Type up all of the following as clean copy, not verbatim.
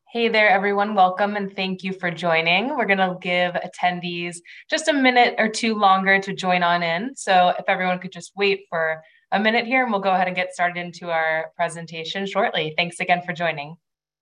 Hey there, everyone. Welcome and thank you for joining. We're going to give attendees just a minute or two longer to join on in. So if everyone could just wait for a minute here and we'll go ahead and get started into our presentation shortly. Thanks again for joining.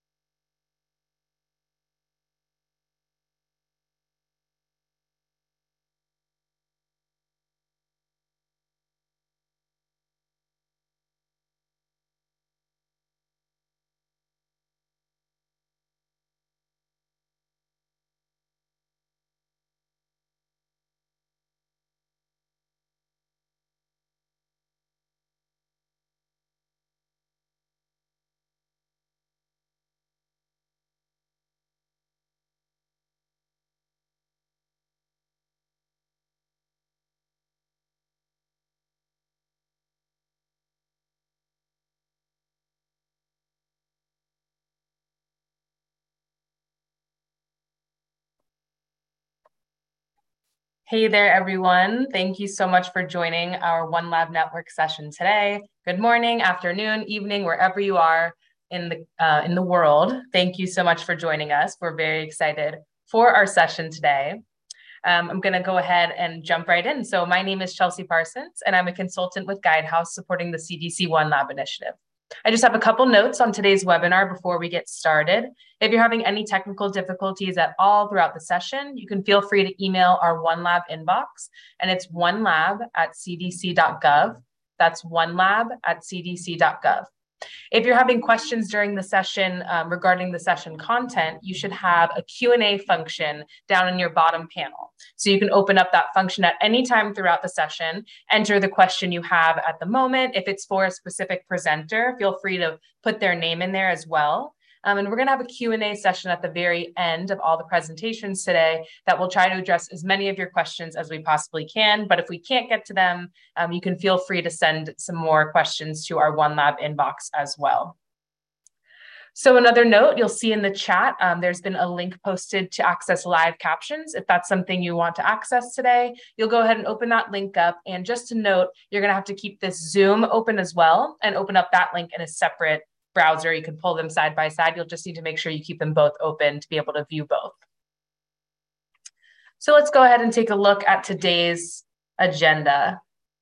Hey there, everyone. Thank you so much for joining our One Lab Network session today. Good morning, afternoon, evening, wherever you are in the world. Thank you so much for joining us. We're very excited for our session today. I'm going to go ahead and jump right in. So my name is Chelsea Parsons, and I'm a consultant with Guidehouse supporting the CDC One Lab initiative. I just have a couple notes on today's webinar before we get started. If you're having any technical difficulties at all throughout the session, you can feel free to email our One Lab inbox, and it's onelab@cdc.gov. That's onelab@cdc.gov. If you're having questions during the session regarding the session content, you should have a Q&A function down in your bottom panel. So you can open up that function at any time throughout the session, enter the question you have at the moment. If it's for a specific presenter, feel free to put their name in there as well. And we're going to have a Q&A session at the very end of all the presentations today that will try to address as many of your questions as we possibly can. But if we can't get to them, you can feel free to send some more questions to our One Lab inbox as well. So another note, you'll see in the chat, there's been a link posted to access live captions. If that's something you want to access today, you'll go ahead and open that link up. And just to note, you're going to have to keep this Zoom open as well and open up that link in a separate browser. You can pull them side by side. You'll just need to make sure you keep them both open to be able to view both. So let's go ahead and take a look at today's agenda.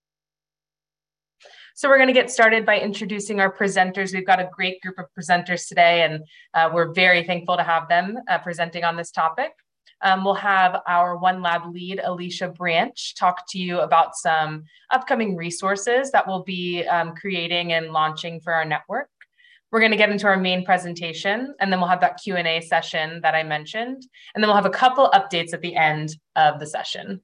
So we're going to get started by introducing our presenters. We've got a great group of presenters today, and we're very thankful to have them presenting on this topic. We'll have our One Lab lead, Alicia Branch, talk to you about some upcoming resources that we'll be creating and launching for our network. We're going to get into our main presentation, and then we'll have that Q&A session that I mentioned, and then we'll have a couple updates at the end of the session.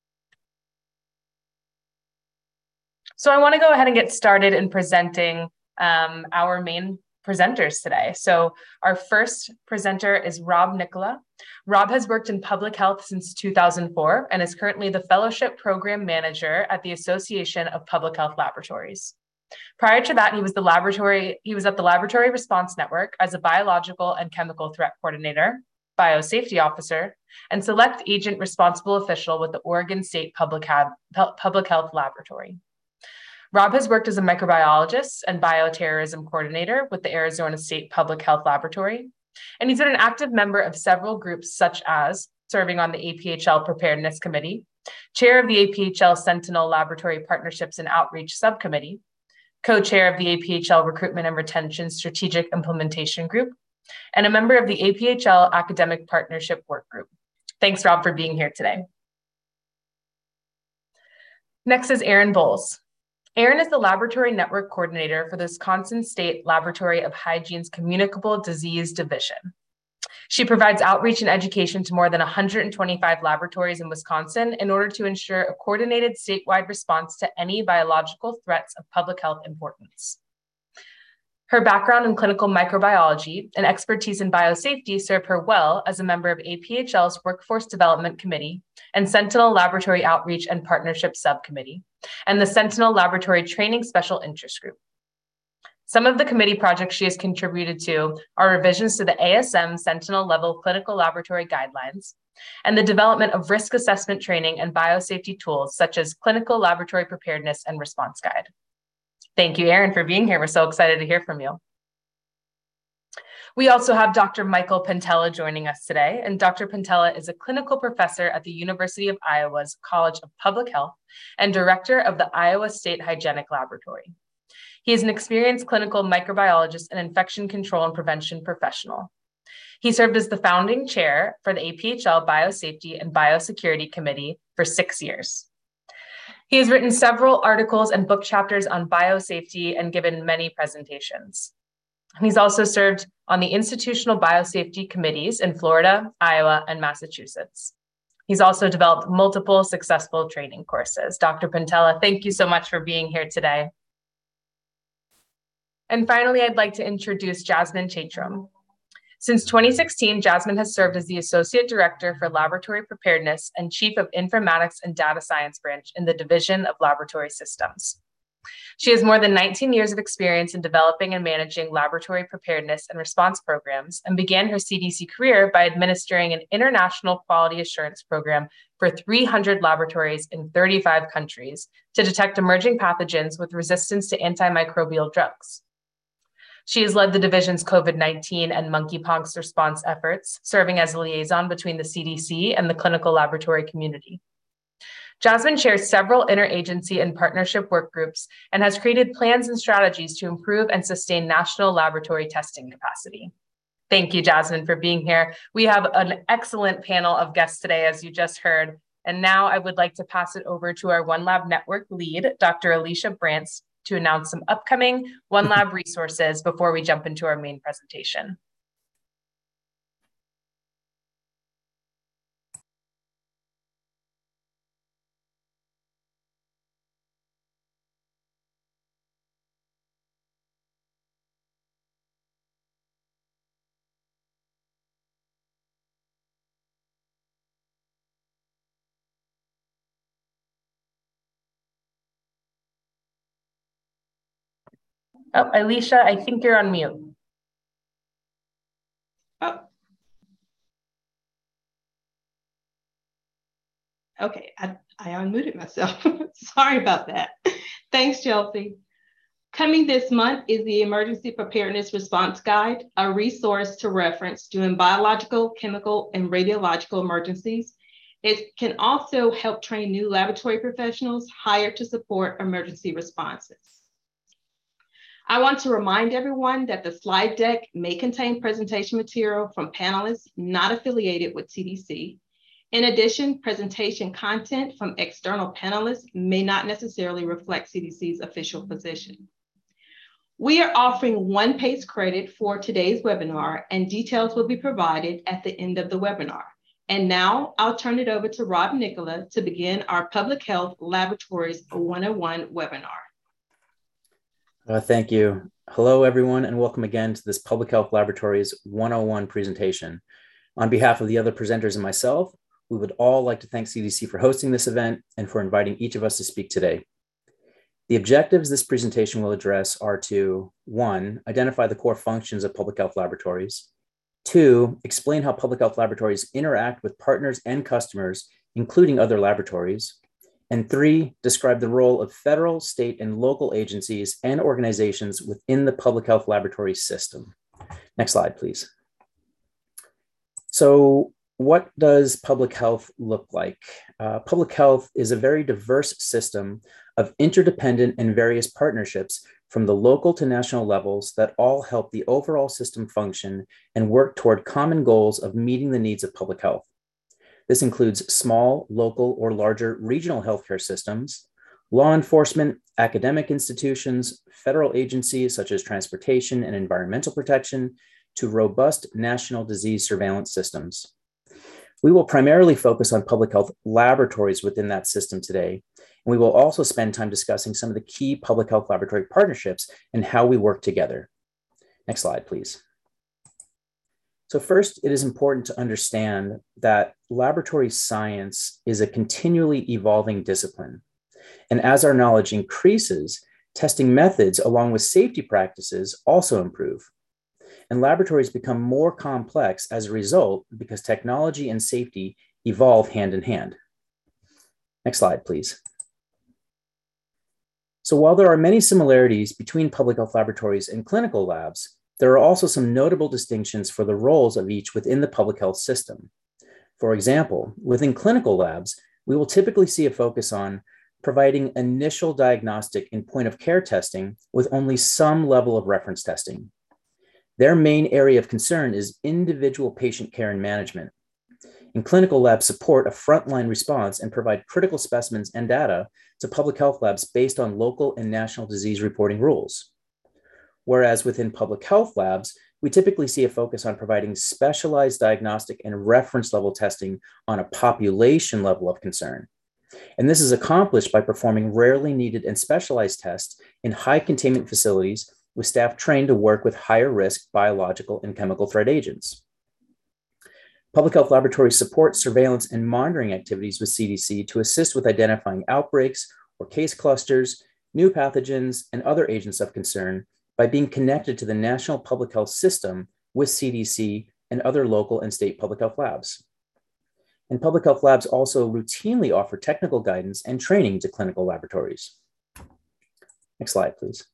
So I want to go ahead and get started in presenting our main presenters today. So our first presenter is Rob Nicola. Rob has worked in public health since 2004 and is currently the Fellowship Program Manager at the Association of Public Health Laboratories. Prior to that, he was at the Laboratory Response Network as a biological and chemical threat coordinator, biosafety officer, and select agent responsible official with the Oregon State Public Health Laboratory. Rob has worked as a microbiologist and bioterrorism coordinator with the Arizona State Public Health Laboratory, and he's been an active member of several groups such as serving on the APHL Preparedness Committee, chair of the APHL Sentinel Laboratory Partnerships and Outreach Subcommittee, co-chair of the APHL Recruitment and Retention Strategic Implementation Group, and a member of the APHL Academic Partnership Work Group. Thanks, Rob, for being here today. Next is Erin Bowles. Erin is the Laboratory Network Coordinator for the Wisconsin State Laboratory of Hygiene's Communicable Disease Division. She provides outreach and education to more than 125 laboratories in Wisconsin in order to ensure a coordinated statewide response to any biological threats of public health importance. Her background in clinical microbiology and expertise in biosafety serve her well as a member of APHL's Workforce Development Committee and Sentinel Laboratory Outreach and Partnership Subcommittee, and the Sentinel Laboratory Training Special Interest Group. Some of the committee projects she has contributed to are revisions to the ASM Sentinel level clinical laboratory guidelines and the development of risk assessment training and biosafety tools such as Clinical Laboratory Preparedness and Response Guide. Thank you, Erin, for being here. We're so excited to hear from you. We also have Dr. Michael Pentella joining us today, and Dr. Pentella is a clinical professor at the University of Iowa's College of Public Health and director of the Iowa State Hygienic Laboratory. He is an experienced clinical microbiologist and infection control and prevention professional. He served as the founding chair for the APHL Biosafety and Biosecurity Committee for 6 years. He has written several articles and book chapters on biosafety and given many presentations. He's also served on the institutional biosafety committees in Florida, Iowa, and Massachusetts. He's also developed multiple successful training courses. Dr. Pentella, thank you so much for being here today. And finally, I'd like to introduce Jasmine Chaitram. Since 2016, Jasmine has served as the Associate Director for Laboratory Preparedness and Chief of Informatics and Data Science Branch in the Division of Laboratory Systems. She has more than 19 years of experience in developing and managing laboratory preparedness and response programs, and began her CDC career by administering an international quality assurance program for 300 laboratories in 35 countries to detect emerging pathogens with resistance to antimicrobial drugs. She has led the division's COVID-19 and monkeypox response efforts, serving as a liaison between the CDC and the clinical laboratory community. Jasmine chairs several interagency and partnership work groups and has created plans and strategies to improve and sustain national laboratory testing capacity. Thank you, Jasmine, for being here. We have an excellent panel of guests today, as you just heard. And now I would like to pass it over to our OneLab Network lead, Dr. Alicia Brantz, to announce some upcoming OneLab resources before we jump into our main presentation. Oh, Alicia, I think you're on mute. Oh. Okay, I unmuted myself. Sorry about that. Thanks, Chelsea. Coming this month is the Emergency Preparedness Response Guide, a resource to reference during biological, chemical, and radiological emergencies. It can also help train new laboratory professionals hired to support emergency responses. I want to remind everyone that the slide deck may contain presentation material from panelists not affiliated with CDC. In addition, presentation content from external panelists may not necessarily reflect CDC's official position. We are offering one PACE credit for today's webinar, and details will be provided at the end of the webinar. And now I'll turn it over to Rob Nicola to begin our Public Health Laboratories 101 webinar. Thank you. Hello, everyone, and welcome again to this Public Health Laboratories 101 presentation. On behalf of the other presenters and myself, we would all like to thank CDC for hosting this event and for inviting each of us to speak today. The objectives this presentation will address are to, 1, identify the core functions of public health laboratories, 2, explain how public health laboratories interact with partners and customers, including other laboratories, and 3, describe the role of federal, state, and local agencies and organizations within the public health laboratory system. Next slide, please. So what does public health look like? Public health is a very diverse system of interdependent and various partnerships from the local to national levels that all help the overall system function and work toward common goals of meeting the needs of public health. This includes small, local, or larger regional healthcare systems, law enforcement, academic institutions, federal agencies such as transportation and environmental protection, to robust national disease surveillance systems. We will primarily focus on public health laboratories within that system today, and we will also spend time discussing some of the key public health laboratory partnerships and how we work together. Next slide, please. So first, it is important to understand that laboratory science is a continually evolving discipline. And as our knowledge increases, testing methods along with safety practices also improve. And laboratories become more complex as a result because technology and safety evolve hand in hand. Next slide, please. So while there are many similarities between public health laboratories and clinical labs, there are also some notable distinctions for the roles of each within the public health system. For example, within clinical labs, we will typically see a focus on providing initial diagnostic and point of care testing with only some level of reference testing. Their main area of concern is individual patient care and management. And clinical labs support a frontline response and provide critical specimens and data to public health labs based on local and national disease reporting rules. Whereas within public health labs, we typically see a focus on providing specialized diagnostic and reference level testing on a population level of concern. And this is accomplished by performing rarely needed and specialized tests in high containment facilities with staff trained to work with higher risk biological and chemical threat agents. Public health laboratories support surveillance and monitoring activities with CDC to assist with identifying outbreaks or case clusters, new pathogens, and other agents of concern by being connected to the national public health system with CDC and other local and state public health labs. And public health labs also routinely offer technical guidance and training to clinical laboratories. Next slide, please.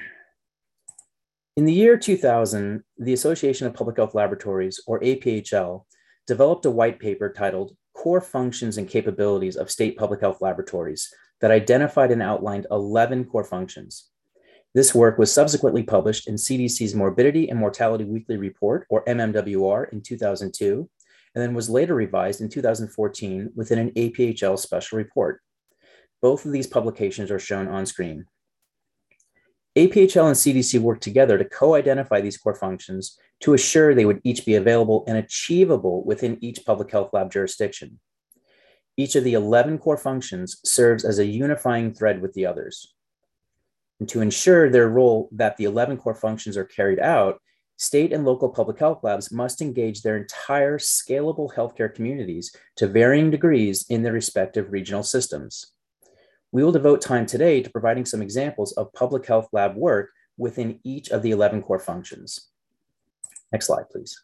In the year 2000, the Association of Public Health Laboratories, or APHL, developed a white paper titled Core Functions and Capabilities of State Public Health Laboratories that identified and outlined 11 core functions. This work was subsequently published in CDC's Morbidity and Mortality Weekly Report, or MMWR, in 2002, and then was later revised in 2014 within an APHL special report. Both of these publications are shown on screen. APHL and CDC worked together to co-identify these core functions to assure they would each be available and achievable within each public health lab jurisdiction. Each of the 11 core functions serves as a unifying thread with the others. And to ensure their role that the 11 core functions are carried out, state and local public health labs must engage their entire scalable healthcare communities to varying degrees in their respective regional systems. We will devote time today to providing some examples of public health lab work within each of the 11 core functions. Next slide, please.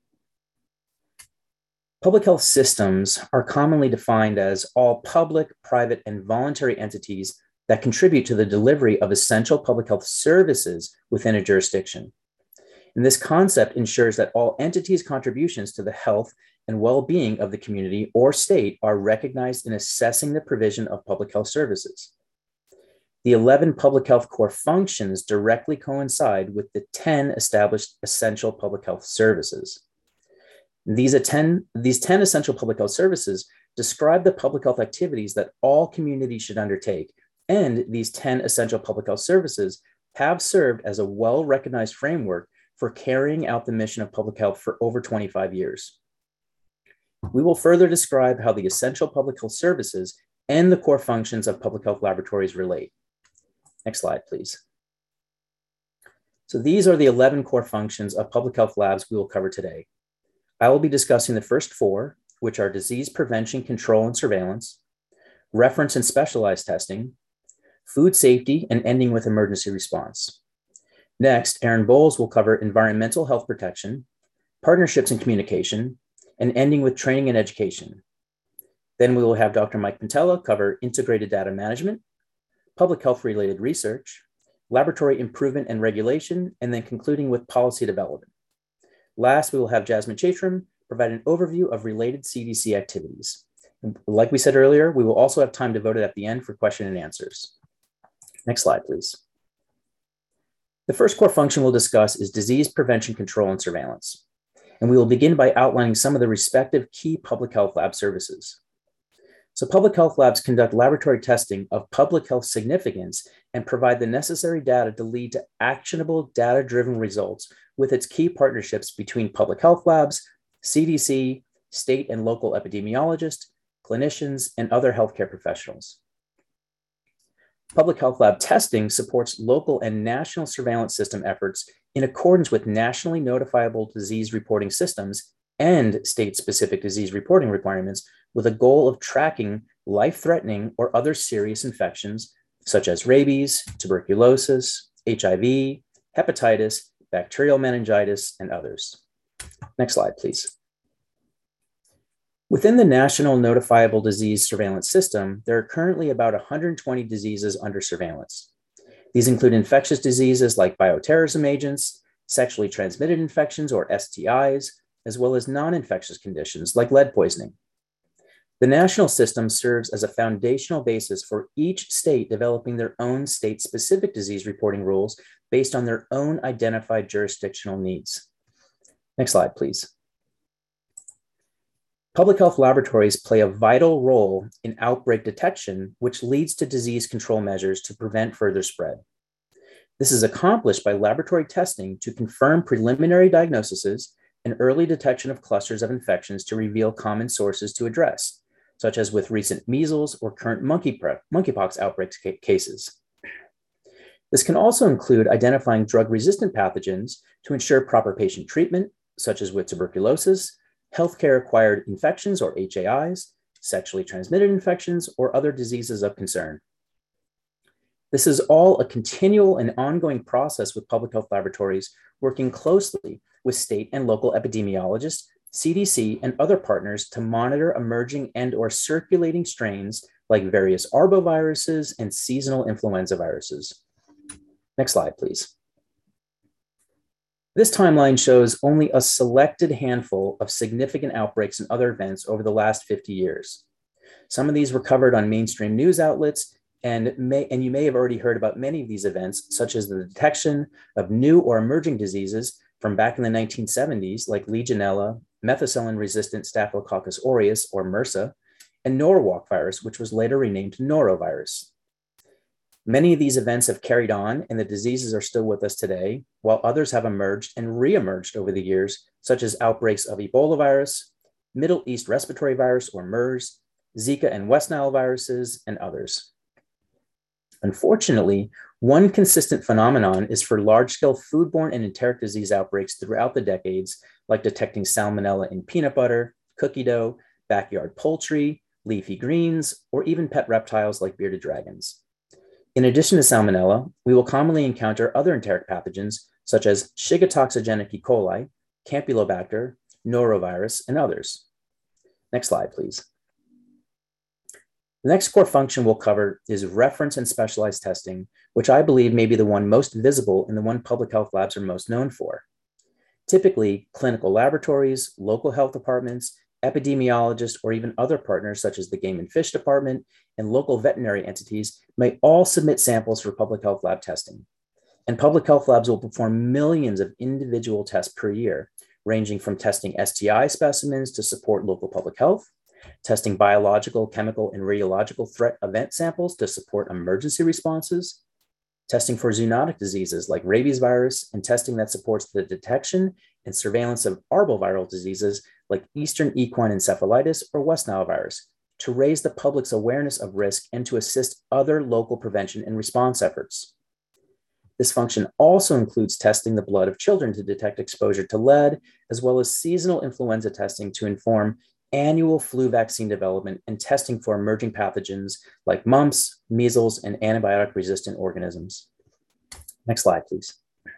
Public health systems are commonly defined as all public, private, and voluntary entities that contribute to the delivery of essential public health services within a jurisdiction. And this concept ensures that all entities' contributions to the health and well-being of the community or state are recognized in assessing the provision of public health services. The 11 public health core functions directly coincide with the 10 established essential public health services. These 10 essential public health services describe the public health activities that all communities should undertake, and these 10 essential public health services have served as a well-recognized framework for carrying out the mission of public health for over 25 years. We will further describe how the essential public health services and the core functions of public health laboratories relate. Next slide, please. So these are the 11 core functions of public health labs we will cover today. I will be discussing the first 4, which are disease prevention, control, and surveillance, reference and specialized testing, food safety, and ending with emergency response. Next, Aaron Bowles will cover environmental health protection, partnerships and communication, and ending with training and education. Then we will have Dr. Mike Pantella cover integrated data management, public health related research, laboratory improvement and regulation, and then concluding with policy development. Last, we will have Jasmine Chaitram provide an overview of related CDC activities. And like we said earlier, we will also have time devoted at the end for question and answers. Next slide, please. The first core function we'll discuss is disease prevention, control, and surveillance. And we will begin by outlining some of the respective key public health lab services. So public health labs conduct laboratory testing of public health significance and provide the necessary data to lead to actionable data-driven results with its key partnerships between public health labs, CDC, state and local epidemiologists, clinicians, and other healthcare professionals. Public health lab testing supports local and national surveillance system efforts in accordance with nationally notifiable disease reporting systems and state-specific disease reporting requirements with a goal of tracking life-threatening or other serious infections such as rabies, tuberculosis, HIV, hepatitis, bacterial meningitis, and others. Next slide, please. Within the National Notifiable Disease Surveillance System, there are currently about 120 diseases under surveillance. These include infectious diseases like bioterrorism agents, sexually transmitted infections or STIs, as well as non-infectious conditions like lead poisoning. The national system serves as a foundational basis for each state developing their own state-specific disease reporting rules based on their own identified jurisdictional needs. Next slide, please. Public health laboratories play a vital role in outbreak detection, which leads to disease control measures to prevent further spread. This is accomplished by laboratory testing to confirm preliminary diagnoses and early detection of clusters of infections to reveal common sources to address, such as with recent measles or current monkeypox outbreak cases. This can also include identifying drug-resistant pathogens to ensure proper patient treatment, such as with tuberculosis, healthcare-acquired infections or HAIs, sexually transmitted infections, or other diseases of concern. This is all a continual and ongoing process with public health laboratories working closely with state and local epidemiologists, CDC, and other partners to monitor emerging and/or circulating strains like various arboviruses and seasonal influenza viruses. Next slide, please. This timeline shows only a selected handful of significant outbreaks and other events over the last 50 years. Some of these were covered on mainstream news outlets, and you may have already heard about many of these events, such as the detection of new or emerging diseases from back in the 1970s, like Legionella, methicillin-resistant Staphylococcus aureus, or MRSA, and Norwalk virus, which was later renamed norovirus. Many of these events have carried on, and the diseases are still with us today, while others have emerged and re-emerged over the years, such as outbreaks of Ebola virus, Middle East respiratory virus, or MERS, Zika and West Nile viruses, and others. Unfortunately, one consistent phenomenon is for large-scale foodborne and enteric disease outbreaks throughout the decades, like detecting salmonella in peanut butter, cookie dough, backyard poultry, leafy greens, or even pet reptiles like bearded dragons. In addition to salmonella, we will commonly encounter other enteric pathogens such as Shiga toxigenic E. coli, Campylobacter, norovirus, and others. Next slide, please. The next core function we'll cover is reference and specialized testing, which I believe may be the one most visible and the one public health labs are most known for. Typically, clinical laboratories, local health departments, epidemiologists, or even other partners such as the Game and Fish Department and local veterinary entities may all submit samples for public health lab testing. And public health labs will perform millions of individual tests per year, ranging from testing STI specimens to support local public health, testing biological, chemical, and radiological threat event samples to support emergency responses, testing for zoonotic diseases like rabies virus, and testing that supports the detection and surveillance of arboviral diseases like Eastern equine encephalitis or West Nile virus, to raise the public's awareness of risk and to assist other local prevention and response efforts. This function also includes testing the blood of children to detect exposure to lead, as well as seasonal influenza testing to inform annual flu vaccine development and testing for emerging pathogens like mumps, measles, and antibiotic-resistant organisms. Next slide, please.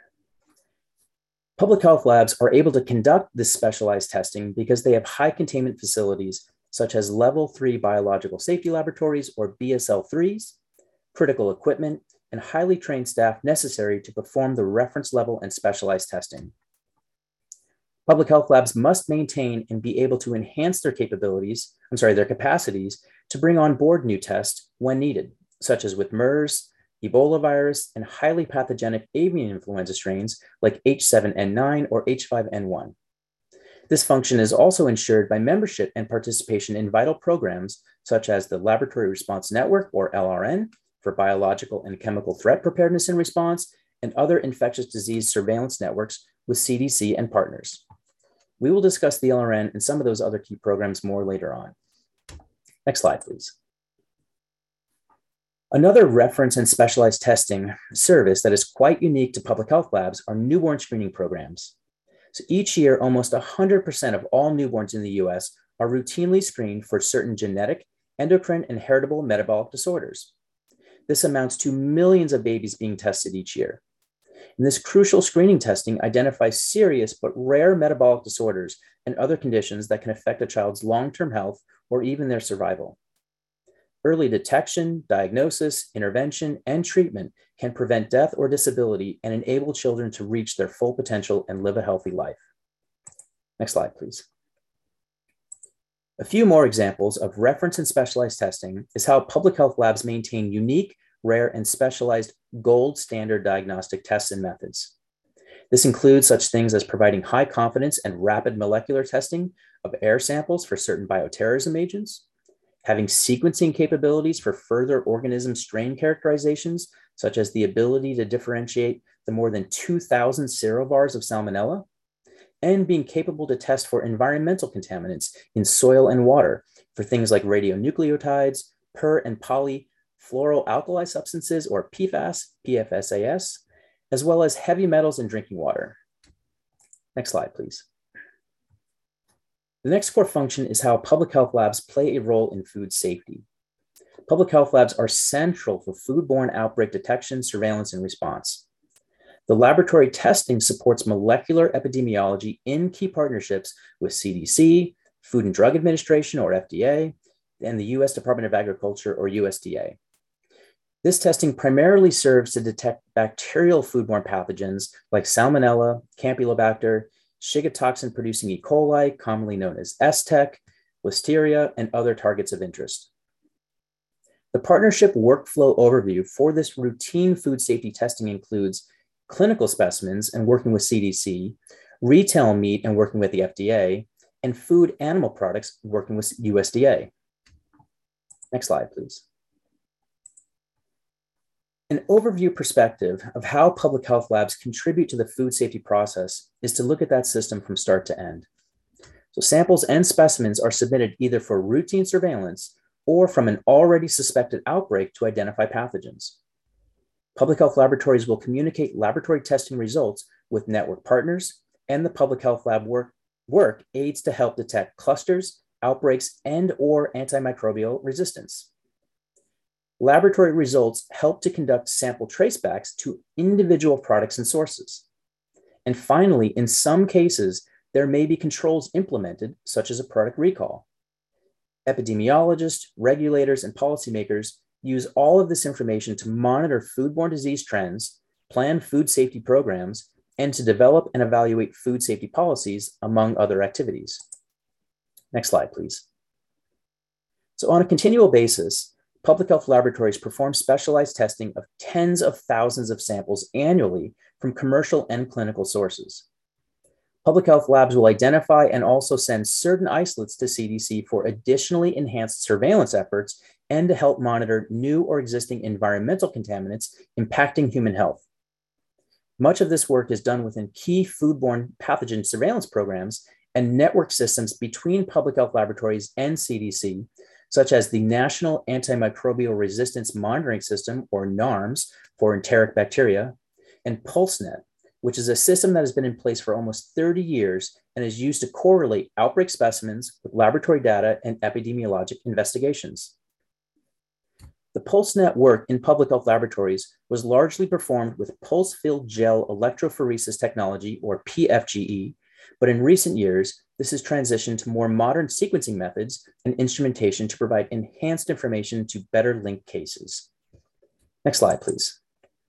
Public health labs are able to conduct this specialized testing because they have high containment facilities such as Level 3 biological safety laboratories, or BSL-3s, critical equipment, and highly trained staff necessary to perform the reference level and specialized testing. Public health labs must maintain and be able to enhance their capacities to bring on board new tests when needed, such as with MERS, Ebola virus, and highly pathogenic avian influenza strains like H7N9 or H5N1. This function is also ensured by membership and participation in vital programs such as the Laboratory Response Network, or LRN, for biological and chemical threat preparedness and response, and other infectious disease surveillance networks with CDC and partners. We will discuss the LRN and some of those other key programs more later on. Next slide, please. Another reference and specialized testing service that is quite unique to public health labs are newborn screening programs. So each year, almost 100% of all newborns in the US are routinely screened for certain genetic, endocrine, and heritable metabolic disorders. This amounts to millions of babies being tested each year. And this crucial screening testing identifies serious but rare metabolic disorders and other conditions that can affect a child's long-term health or even their survival. Early detection, diagnosis, intervention, and treatment can prevent death or disability and enable children to reach their full potential and live a healthy life. Next slide, please. A few more examples of reference and specialized testing is how public health labs maintain unique, rare, and specialized gold standard diagnostic tests and methods. This includes such things as providing high confidence and rapid molecular testing of air samples for certain bioterrorism agents, having sequencing capabilities for further organism strain characterizations, such as the ability to differentiate the more than 2,000 serovars of Salmonella, and being capable to test for environmental contaminants in soil and water for things like radionucleotides, per and polyfluoroalkyl substances, or PFAS, PFSAS, as well as heavy metals in drinking water. Next slide, please. The next core function is how public health labs play a role in food safety. Public health labs are central for foodborne outbreak detection, surveillance, and response. The laboratory testing supports molecular epidemiology in key partnerships with CDC, Food and Drug Administration, or FDA, and the US Department of Agriculture, or USDA. This testing primarily serves to detect bacterial foodborne pathogens like Salmonella, Campylobacter, Shiga toxin-producing E. coli, commonly known as STEC, Listeria, and other targets of interest. The partnership workflow overview for this routine food safety testing includes clinical specimens and working with CDC, retail meat and working with the FDA, and food animal products working with USDA. Next slide, please. An overview perspective of how public health labs contribute to the food safety process is to look at that system from start to end. So samples and specimens are submitted either for routine surveillance or from an already suspected outbreak to identify pathogens. Public health laboratories will communicate laboratory testing results with network partners, and the public health lab work aids to help detect clusters, outbreaks, and/or antimicrobial resistance. Laboratory results help to conduct sample tracebacks to individual products and sources. And finally, in some cases, there may be controls implemented, such as a product recall. Epidemiologists, regulators, and policymakers use all of this information to monitor foodborne disease trends, plan food safety programs, and to develop and evaluate food safety policies, among other activities. Next slide, please. So on a continual basis, public health laboratories perform specialized testing of tens of thousands of samples annually from commercial and clinical sources. Public health labs will identify and also send certain isolates to CDC for additionally enhanced surveillance efforts and to help monitor new or existing environmental contaminants impacting human health. Much of this work is done within key foodborne pathogen surveillance programs and network systems between public health laboratories and CDC, such as the National Antimicrobial Resistance Monitoring System, or NARMS, for enteric bacteria, and PulseNet, which is a system that has been in place for almost 30 years and is used to correlate outbreak specimens with laboratory data and epidemiologic investigations. The PulseNet work in public health laboratories was largely performed with pulse-filled gel electrophoresis technology, or PFGE, but in recent years, this has transitioned to more modern sequencing methods and instrumentation to provide enhanced information to better link cases. Next slide, please.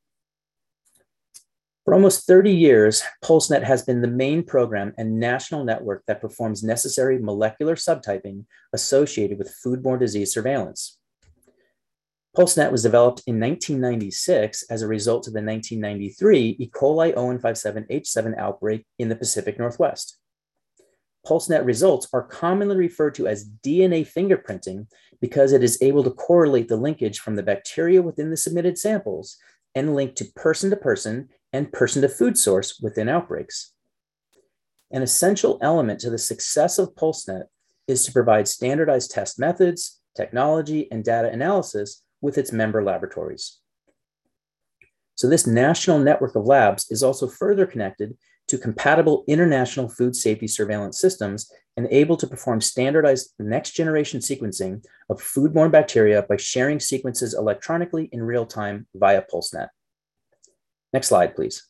For almost 30 years, PulseNet has been the main program and national network that performs necessary molecular subtyping associated with foodborne disease surveillance. PulseNet was developed in 1996 as a result of the 1993 E. coli O157H7 outbreak in the Pacific Northwest. PulseNet results are commonly referred to as DNA fingerprinting because it is able to correlate the linkage from the bacteria within the submitted samples and link to person and person-to-food source within outbreaks. An essential element to the success of PulseNet is to provide standardized test methods, technology, and data analysis with its member laboratories. So this national network of labs is also further connected to compatible international food safety surveillance systems and able to perform standardized next-generation sequencing of foodborne bacteria by sharing sequences electronically in real time via PulseNet. Next slide, please.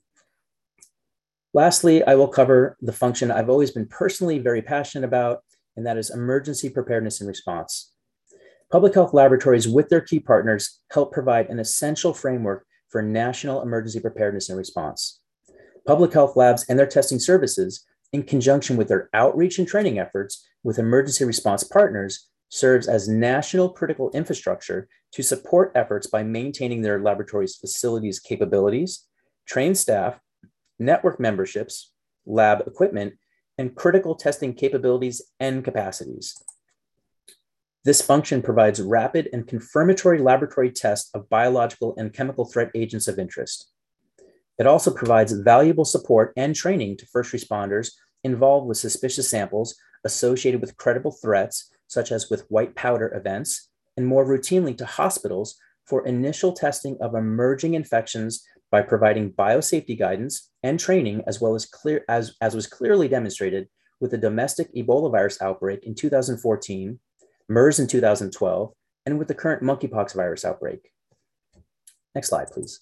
Lastly, I will cover the function I've always been personally very passionate about, and that is emergency preparedness and response. Public health laboratories with their key partners help provide an essential framework for national emergency preparedness and response. Public health labs and their testing services, in conjunction with their outreach and training efforts with emergency response partners, serves as national critical infrastructure to support efforts by maintaining their laboratories' facilities' capabilities, trained staff, network memberships, lab equipment, and critical testing capabilities and capacities. This function provides rapid and confirmatory laboratory tests of biological and chemical threat agents of interest. It also provides valuable support and training to first responders involved with suspicious samples associated with credible threats, such as with white powder events, and more routinely to hospitals for initial testing of emerging infections by providing biosafety guidance and training, as well as as was clearly demonstrated with the domestic Ebola virus outbreak in 2014, MERS in 2012, and with the current monkeypox virus outbreak. Next slide, please.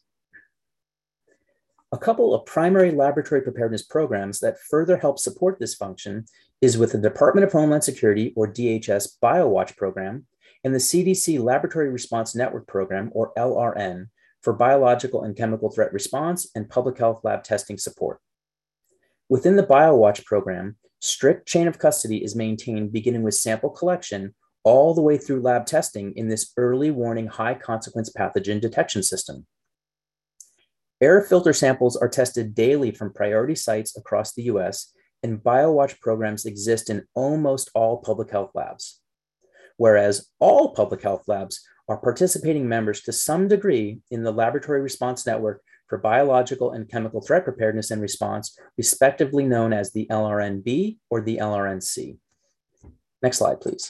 A couple of primary laboratory preparedness programs that further help support this function is with the Department of Homeland Security, or DHS, BioWatch program, and the CDC Laboratory Response Network program, or LRN, for biological and chemical threat response and public health lab testing support. Within the BioWatch program, strict chain of custody is maintained beginning with sample collection all the way through lab testing in this early warning high consequence pathogen detection system. Air filter samples are tested daily from priority sites across the US, and BioWatch programs exist in almost all public health labs. Whereas all public health labs are participating members to some degree in the Laboratory Response Network for Biological and Chemical Threat Preparedness and Response, respectively known as the LRNB or the LRNC. Next slide, please.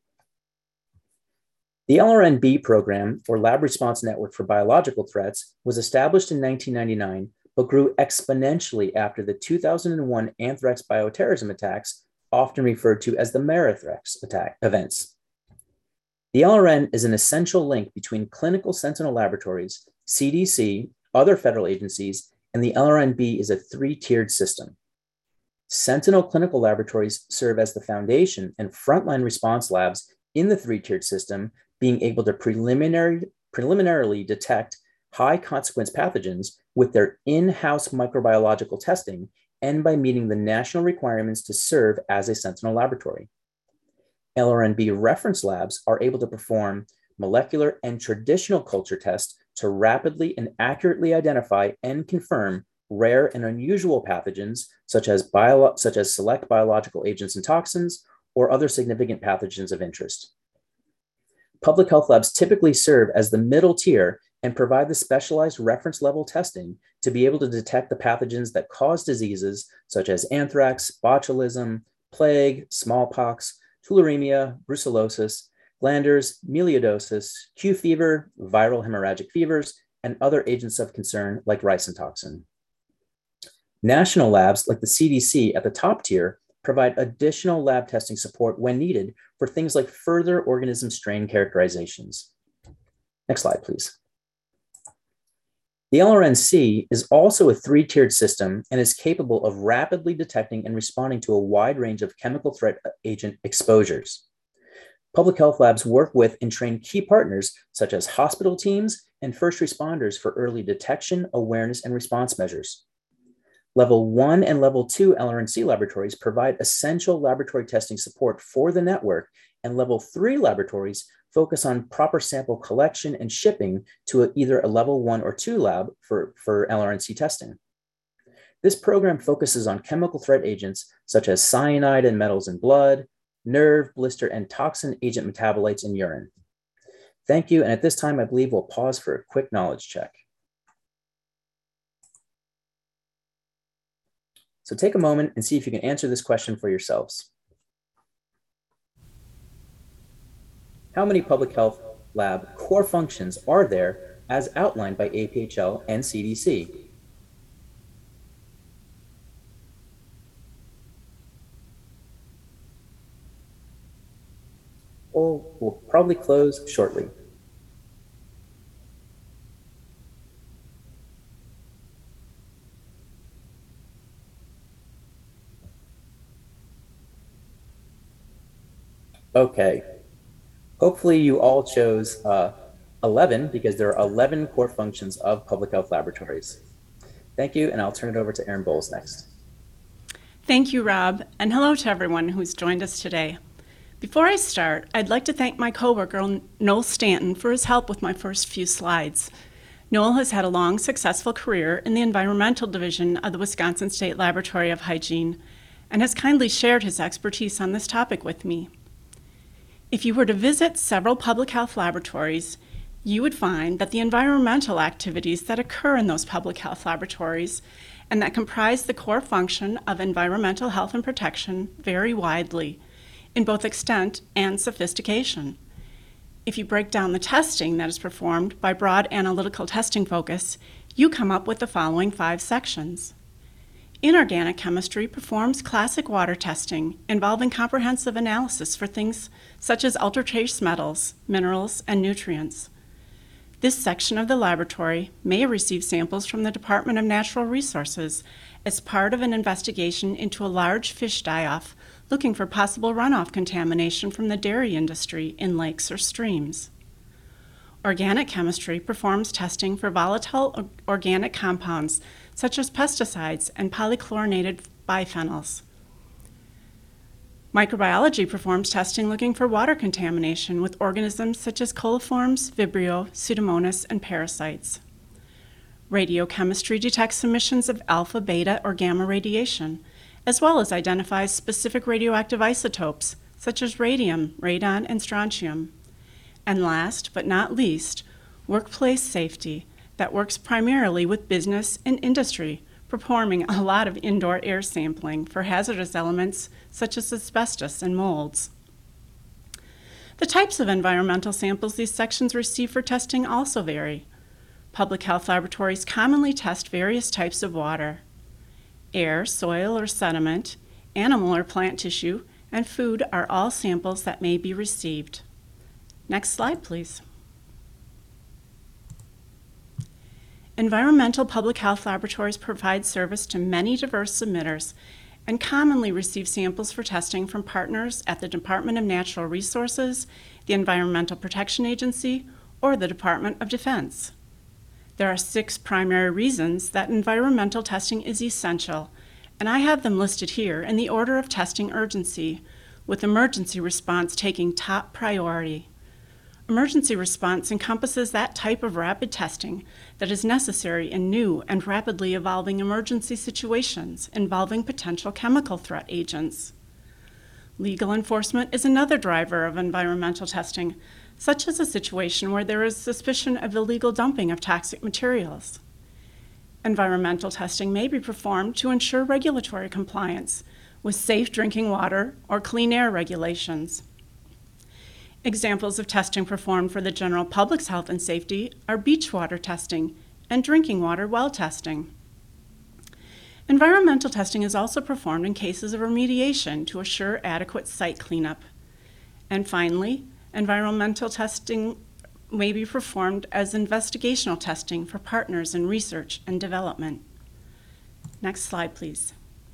The LRNB program, or Lab Response Network for Biological Threats, was established in 1999, but grew exponentially after the 2001 anthrax bioterrorism attacks, often referred to as the Maranthrax events. The LRN is an essential link between clinical sentinel laboratories, CDC, other federal agencies, and the LRNB is a three-tiered system. Sentinel clinical laboratories serve as the foundation and frontline response labs in the three-tiered system, being able to preliminarily detect high consequence pathogens with their in-house microbiological testing and by meeting the national requirements to serve as a sentinel laboratory. LRNB reference labs are able to perform molecular and traditional culture tests to rapidly and accurately identify and confirm rare and unusual pathogens, such as select biological agents and toxins, or other significant pathogens of interest. Public health labs typically serve as the middle tier and provide the specialized reference level testing to be able to detect the pathogens that cause diseases such as anthrax, botulism, plague, smallpox, tularemia, brucellosis, glanders, melioidosis, Q fever, viral hemorrhagic fevers, and other agents of concern like ricin toxin. National labs like the CDC at the top tier provide additional lab testing support when needed for things like further organism strain characterizations. Next slide, please. The LRNC is also a three-tiered system and is capable of rapidly detecting and responding to a wide range of chemical threat agent exposures. Public health labs work with and train key partners such as hospital teams and first responders for early detection, awareness, and response measures. Level 1 and Level 2 LRNC laboratories provide essential laboratory testing support for the network, and Level 3 laboratories focus on proper sample collection and shipping to either a Level 1 or 2 lab for LRNC testing. This program focuses on chemical threat agents such as cyanide and metals in blood, nerve, blister, and toxin agent metabolites in urine. Thank you, and at this time, I believe we'll pause for a quick knowledge check. So take a moment and see if you can answer this question for yourselves. How many public health lab core functions are there as outlined by APHL and CDC? We'll probably close shortly. Okay. Hopefully you all chose 11 because there are 11 core functions of public health laboratories. Thank you, and I'll turn it over to Erin Bowles next. Thank you, Rob, and hello to everyone who's joined us today. Before I start, I'd like to thank my coworker, Noel Stanton, for his help with my first few slides. Noel has had a long, successful career in the environmental division of the Wisconsin State Laboratory of Hygiene and has kindly shared his expertise on this topic with me. If you were to visit several public health laboratories, you would find that the environmental activities that occur in those public health laboratories and that comprise the core function of environmental health and protection vary widely in both extent and sophistication. If you break down the testing that is performed by broad analytical testing focus, you come up with the following 5 sections. Inorganic chemistry performs classic water testing involving comprehensive analysis for things such as ultra-trace metals, minerals, and nutrients. This section of the laboratory may receive samples from the Department of Natural Resources as part of an investigation into a large fish die-off looking for possible runoff contamination from the dairy industry in lakes or streams. Organic chemistry performs testing for volatile organic compounds such as pesticides and polychlorinated biphenyls. Microbiology performs testing looking for water contamination with organisms such as coliforms, Vibrio, Pseudomonas, and parasites. Radiochemistry detects emissions of alpha, beta, or gamma radiation, as well as identifies specific radioactive isotopes such as radium, radon, and strontium. And last but not least, workplace safety that works primarily with business and industry, performing a lot of indoor air sampling for hazardous elements such as asbestos and molds. The types of environmental samples these sections receive for testing also vary. Public health laboratories commonly test various types of water. Air, soil, or sediment, animal or plant tissue, and food are all samples that may be received. Next slide, please. Environmental public health laboratories provide service to many diverse submitters and commonly receive samples for testing from partners at the Department of Natural Resources, the Environmental Protection Agency, or the Department of Defense. There are 6 primary reasons that environmental testing is essential, and I have them listed here in the order of testing urgency, with emergency response taking top priority. Emergency response encompasses that type of rapid testing that is necessary in new and rapidly evolving emergency situations involving potential chemical threat agents. Legal enforcement is another driver of environmental testing, such as a situation where there is suspicion of illegal dumping of toxic materials. Environmental testing may be performed to ensure regulatory compliance with safe drinking water or clean air regulations. Examples of testing performed for the general public's health and safety are beach water testing and drinking water well testing. Environmental testing is also performed in cases of remediation to assure adequate site cleanup. And finally, environmental testing may be performed as investigational testing for partners in research and development. Next slide, please.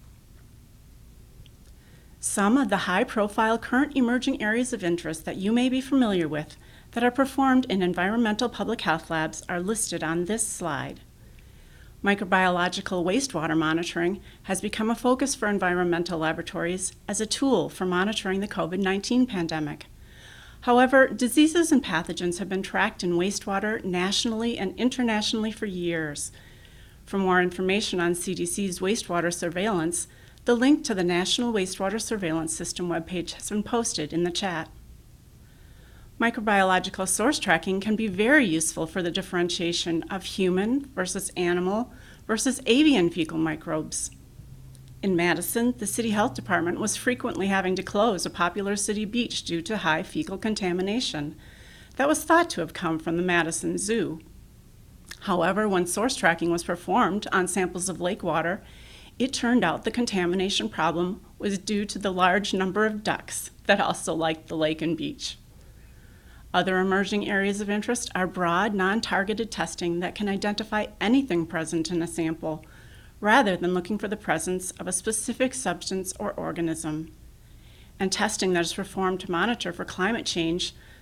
Some of the high-profile current emerging areas of interest that you may be familiar with that are performed in environmental public health labs are listed on this slide. Microbiological wastewater monitoring has become a focus for environmental laboratories as a tool for monitoring the COVID-19 pandemic. However, diseases and pathogens have been tracked in wastewater nationally and internationally for years. For more information on CDC's wastewater surveillance, the link to the National Wastewater Surveillance System webpage has been posted in the chat. Microbiological source tracking can be very useful for the differentiation of human versus animal versus avian fecal microbes. In Madison, the City Health Department was frequently having to close a popular city beach due to high fecal contamination that was thought to have come from the Madison Zoo. However, when source tracking was performed on samples of lake water, it turned out the contamination problem was due to the large number of ducks that also liked the lake and beach. Other emerging areas of interest are broad, non-targeted testing that can identify anything present in a sample, rather than looking for the presence of a specific substance or organism. And testing that is performed to monitor for climate change,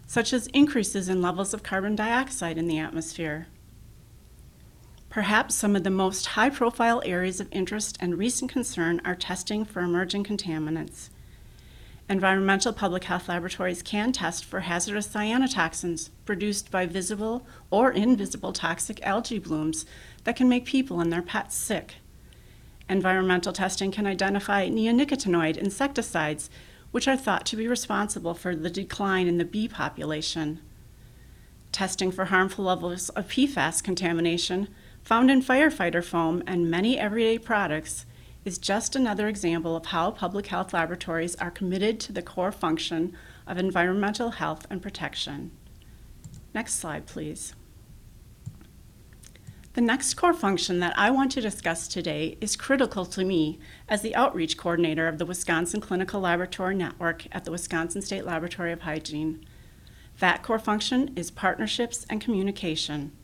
such as increases in levels of carbon dioxide in the atmosphere. Perhaps some of the most high-profile areas of interest and recent concern are testing for emerging contaminants. Environmental public health laboratories can test for hazardous cyanotoxins produced by visible or invisible toxic algae blooms that can make people and their pets sick. Environmental testing can identify neonicotinoid insecticides, which are thought to be responsible for the decline in the bee population. Testing for harmful levels of PFAS contamination found in firefighter foam and many everyday products is just another example of how public health laboratories are committed to the core function of environmental health and protection. Next slide, please. The next core function that I want to discuss today is critical to me as the outreach coordinator of the Wisconsin Clinical Laboratory Network at the Wisconsin State Laboratory of Hygiene. That core function is partnerships and communication.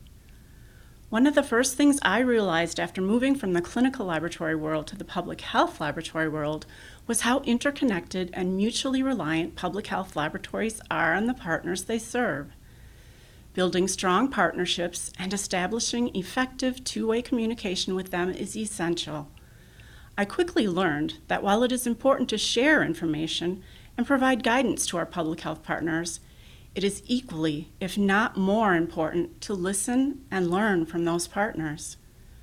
One of the first things I realized after moving from the clinical laboratory world to the public health laboratory world was how interconnected and mutually reliant public health laboratories are on the partners they serve. Building strong partnerships and establishing effective two-way communication with them is essential. I quickly learned that while it is important to share information and provide guidance to our public health partners, it is equally, if not more important, to listen and learn from those partners.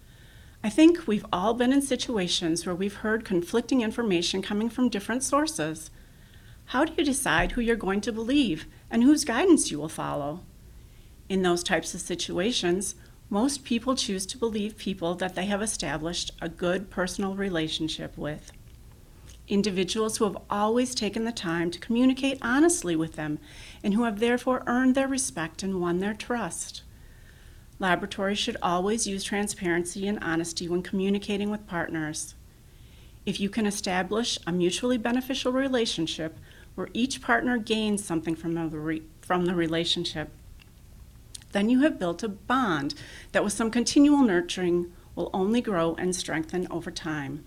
I think we've all been in situations where we've heard conflicting information coming from different sources. How do you decide who you're going to believe and whose guidance you will follow? In those types of situations, most people choose to believe people that they have established a good personal relationship with. Individuals who have always taken the time to communicate honestly with them and who have therefore earned their respect and won their trust. Laboratories should always use transparency and honesty when communicating with partners. If you can establish a mutually beneficial relationship where each partner gains something from the relationship, then you have built a bond that with some continual nurturing will only grow and strengthen over time.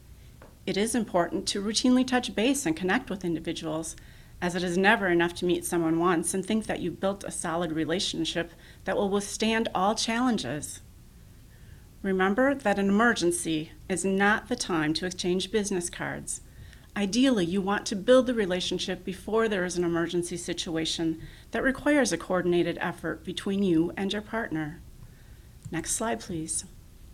It is important to routinely touch base and connect with individuals, as it is never enough to meet someone once and think that you've built a solid relationship that will withstand all challenges. Remember that an emergency is not the time to exchange business cards. Ideally, you want to build the relationship before there is an emergency situation that requires a coordinated effort between you and your partner. Next slide, please.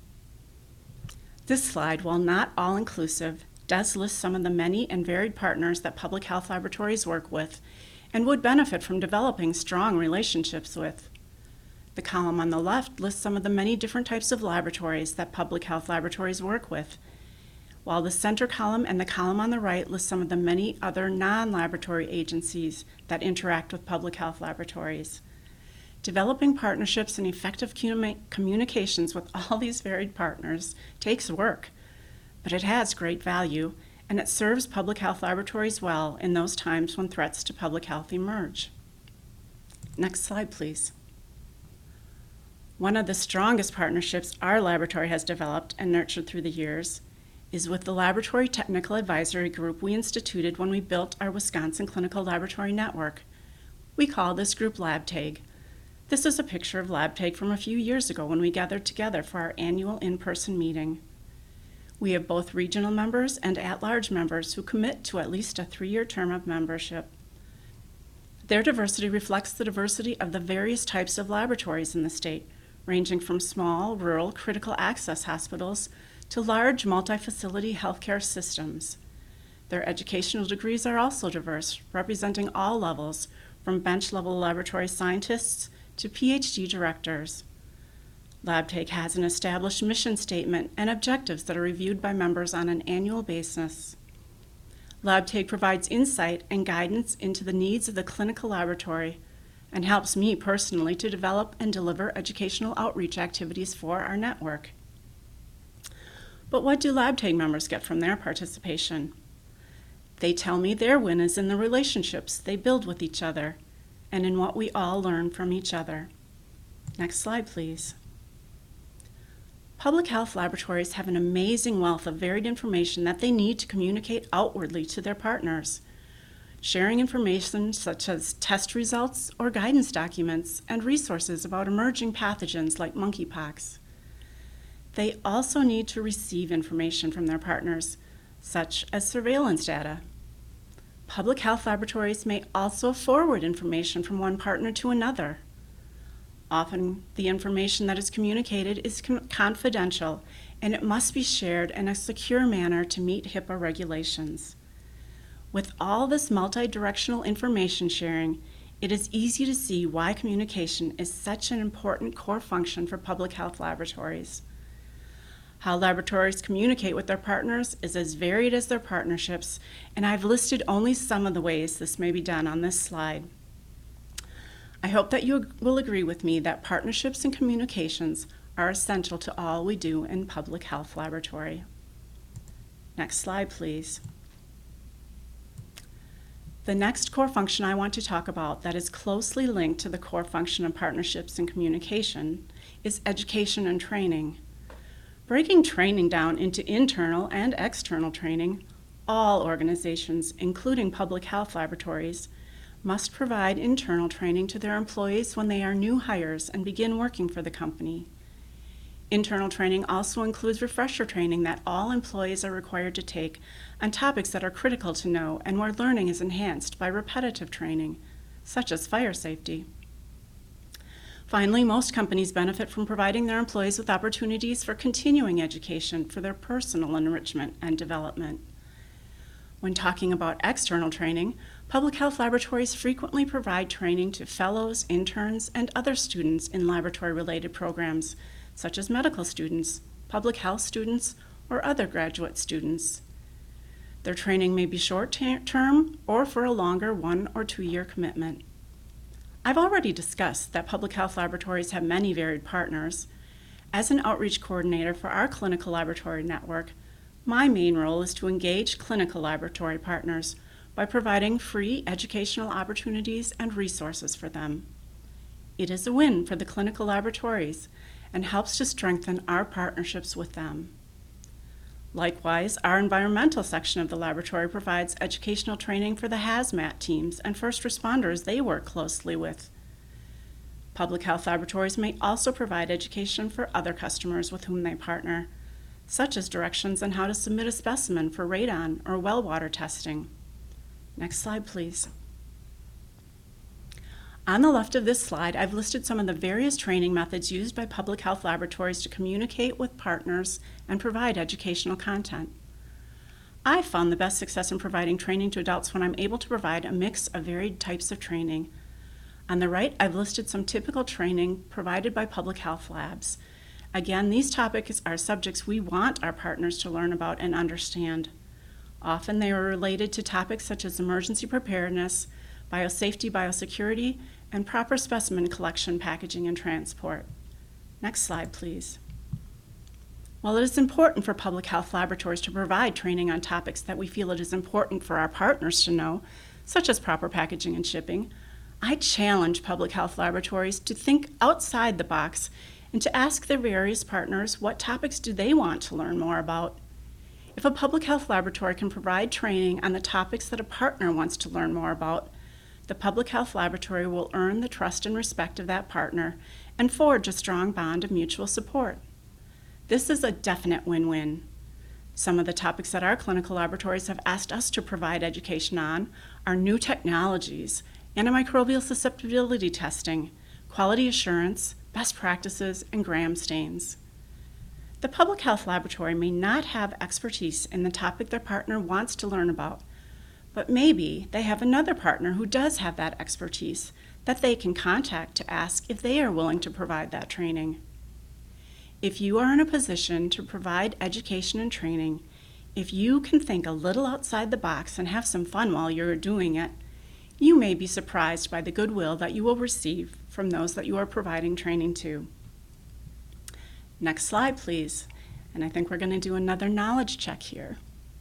This slide, while not all-inclusive, does list some of the many and varied partners that public health laboratories work with and would benefit from developing strong relationships with. The column on the left lists some of the many different types of laboratories that public health laboratories work with, while the center column and the column on the right list some of the many other non-laboratory agencies that interact with public health laboratories. Developing partnerships and effective communications with all these varied partners takes work, but it has great value, and it serves public health laboratories well in those times when threats to public health emerge. Next slide, please. One of the strongest partnerships our laboratory has developed and nurtured through the years is with the Laboratory Technical Advisory Group we instituted when we built our Wisconsin Clinical Laboratory Network. We call this group LabTag. This is a picture of LabTag from a few years ago when we gathered together for our annual in-person meeting. We have both regional members and at-large members who commit to at least a 3-year term of membership. Their diversity reflects the diversity of the various types of laboratories in the state, ranging from small, rural, critical access hospitals to large multi-facility healthcare systems. Their educational degrees are also diverse, representing all levels, from bench-level laboratory scientists to PhD directors. LabTag has an established mission statement and objectives that are reviewed by members on an annual basis. LabTag provides insight and guidance into the needs of the clinical laboratory and helps me personally to develop and deliver educational outreach activities for our network. But what do LabTag members get from their participation? They tell me their win is in the relationships they build with each other and in what we all learn from each other. Next slide, please. Public health laboratories have an amazing wealth of varied information that they need to communicate outwardly to their partners. sharing information such as test results or guidance documents and resources about emerging pathogens like monkeypox. They also need to receive information from their partners, such as surveillance data. Public health laboratories may also forward information from one partner to another. Often, the information that is communicated is confidential, and it must be shared in a secure manner to meet HIPAA regulations. With all this multi-directional information sharing, it is easy to see why communication is such an important core function for public health laboratories. How laboratories communicate with their partners is as varied as their partnerships, and I've listed only some of the ways this may be done on this slide. I hope that you will agree with me that partnerships and communications are essential to all we do in public health laboratory. Next slide, please. The next core function I want to talk about that is closely linked to the core function of partnerships and communication is education and training. Breaking training down into internal and external training, all organizations, including public health laboratories, must provide internal training to their employees when they are new hires and begin working for the company. Internal training also includes refresher training that all employees are required to take on topics that are critical to know and where learning is enhanced by repetitive training, such as fire safety. Finally, most companies benefit from providing their employees with opportunities for continuing education for their personal enrichment and development. When talking about external training, public health laboratories frequently provide training to fellows, interns, and other students in laboratory-related programs, such as medical students, public health students, or other graduate students. Their training may be short-term or for a longer 1 or 2 year commitment. I've already discussed that public health laboratories have many varied partners. As an outreach coordinator for our clinical laboratory network, my main role is to engage clinical laboratory partners by providing free educational opportunities and resources for them. It is a win for the clinical laboratories and helps to strengthen our partnerships with them. Likewise, our environmental section of the laboratory provides educational training for the hazmat teams and first responders they work closely with. Public health laboratories may also provide education for other customers with whom they partner, such as directions on how to submit a specimen for radon or well water testing. Next slide, please. On the left of this slide, I've listed some of the various training methods used by public health laboratories to communicate with partners and provide educational content. I found the best success in providing training to adults when I'm able to provide a mix of varied types of training. On the right, I've listed some typical training provided by public health labs. Again, these topics are subjects we want our partners to learn about and understand. Often they are related to topics such as emergency preparedness, biosafety, biosecurity, and proper specimen collection, packaging, and transport. Next slide, please. While it is important for public health laboratories to provide training on topics that we feel it is important for our partners to know, such as proper packaging and shipping, I challenge public health laboratories to think outside the box and to ask their various partners what topics do they want to learn more about. If a public health laboratory can provide training on the topics that a partner wants to learn more about, the public health laboratory will earn the trust and respect of that partner and forge a strong bond of mutual support. This is a definite win-win. Some of the topics that our clinical laboratories have asked us to provide education on are new technologies, antimicrobial susceptibility testing, quality assurance, best practices, and gram stains. The public health laboratory may not have expertise in the topic their partner wants to learn about, but maybe they have another partner who does have that expertise that they can contact to ask if they are willing to provide that training. If you are in a position to provide education and training, if you can think a little outside the box and have some fun while you're doing it, you may be surprised by the goodwill that you will receive from those that you are providing training to. Next slide, please. And I think we're going to do another knowledge check here.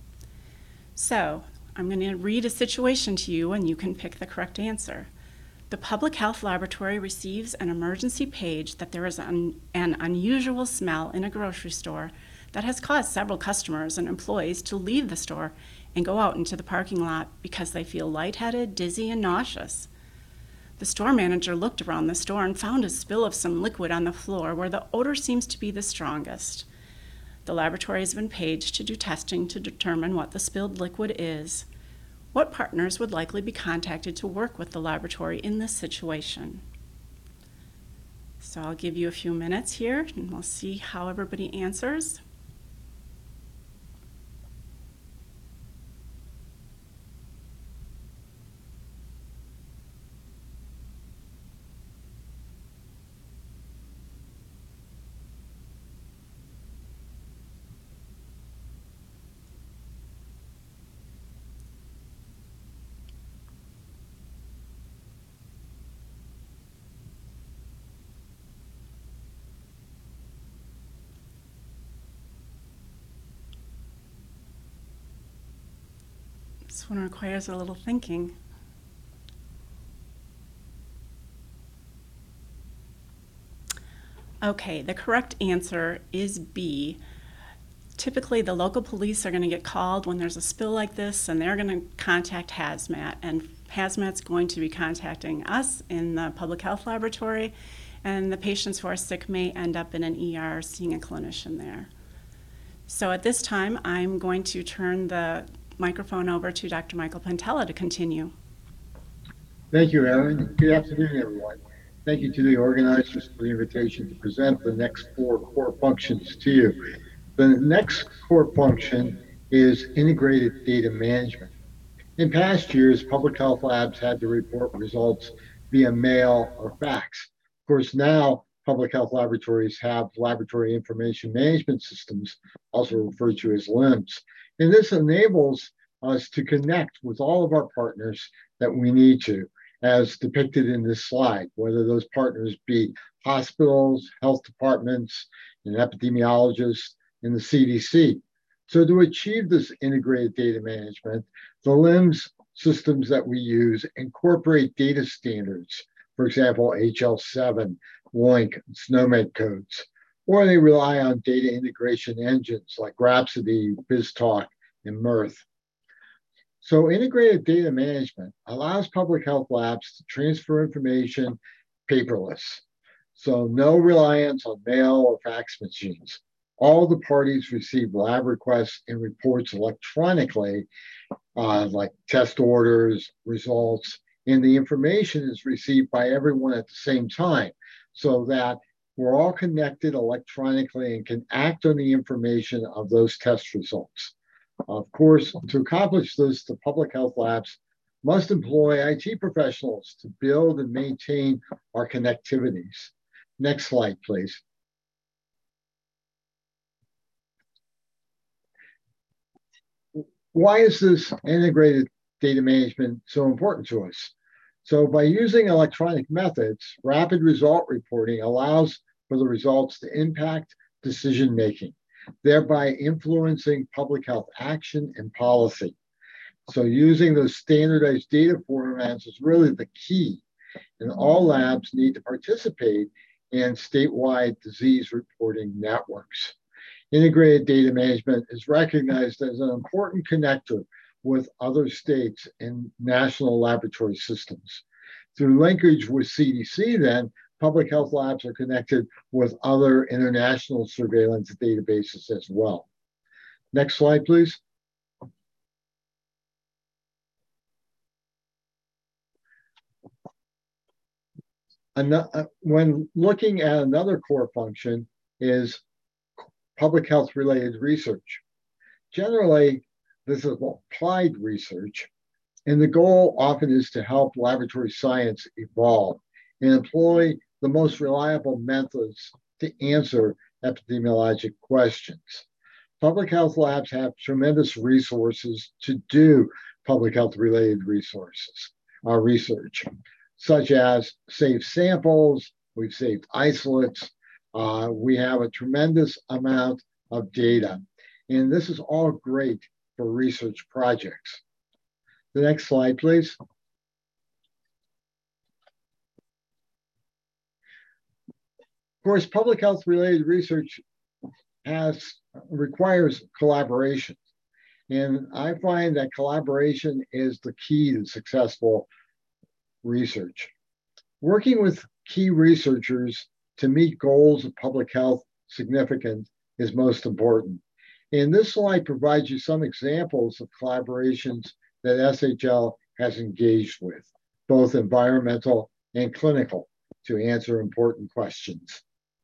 So, I'm going to read a situation to you and you can pick the correct answer. The public health laboratory receives an emergency page that there is an unusual smell in a grocery store that has caused several customers and employees to leave the store and go out into the parking lot because they feel lightheaded, dizzy, and nauseous. The store manager looked around the store and found a spill of some liquid on the floor where the odor seems to be the strongest. The laboratory has been paged to do testing to determine what the spilled liquid is. What partners would likely be contacted to work with the laboratory in this situation? So I'll give you a few minutes here and we'll see how everybody answers. This one requires a little thinking. Okay, the correct answer is B. Typically, the local police are going to get called when there's a spill like this, and they're going to contact HAZMAT, and HAZMAT's going to be contacting us in the public health laboratory, and the patients who are sick may end up in an ER seeing a clinician there. So at this time, I'm going to turn the microphone over to Dr. Michael Pantella to continue. Thank you, Erin. Good afternoon, everyone. Thank you to the organizers for the invitation to present the next 4 core functions to you. The next core function is integrated data management. In past years, public health labs had to report results via mail or fax. Of course, now public health laboratories have laboratory information management systems, also referred to as LIMS. And this enables us to connect with all of our partners that we need to, as depicted in this slide, whether those partners be hospitals, health departments, and epidemiologists in the CDC. So to achieve this integrated data management, the LIMS systems that we use incorporate data standards, for example, HL7, LINC, SNOMED codes, or they rely on data integration engines like Rhapsody, BizTalk, and Mirth. So integrated data management allows public health labs to transfer information paperless. So no reliance on mail or fax machines. All the parties receive lab requests and reports electronically, like test orders, results, and the information is received by everyone at the same time, so that we're all connected electronically and can act on the information of those test results. Of course, to accomplish this, the public health labs must employ IT professionals to build and maintain our connectivities. Next slide, please. Why is this integrated data management so important to us? So by using electronic methods, rapid result reporting allows for the results to impact decision-making, thereby influencing public health action and policy. So using those standardized data formats is really the key, and all labs need to participate in statewide disease reporting networks. Integrated data management is recognized as an important connector with other states and national laboratory systems. Through linkage with CDC, then, public health labs are connected with other international surveillance databases as well. Next slide, please. When looking at another core function is public health related research. Generally, this is applied research, and the goal often is to help laboratory science evolve and employ the most reliable methods to answer epidemiologic questions. Public health labs have tremendous resources to do public health related research, such as save samples, we've saved isolates, we have a tremendous amount of data, and this is all great for research projects. The next slide, please. Of course, public health related research requires collaboration. And I find that collaboration is the key to successful research. Working with key researchers to meet goals of public health significance is most important. And this slide provides you some examples of collaborations that SHL has engaged with, both environmental and clinical, to answer important questions.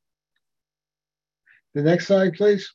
The next slide, please.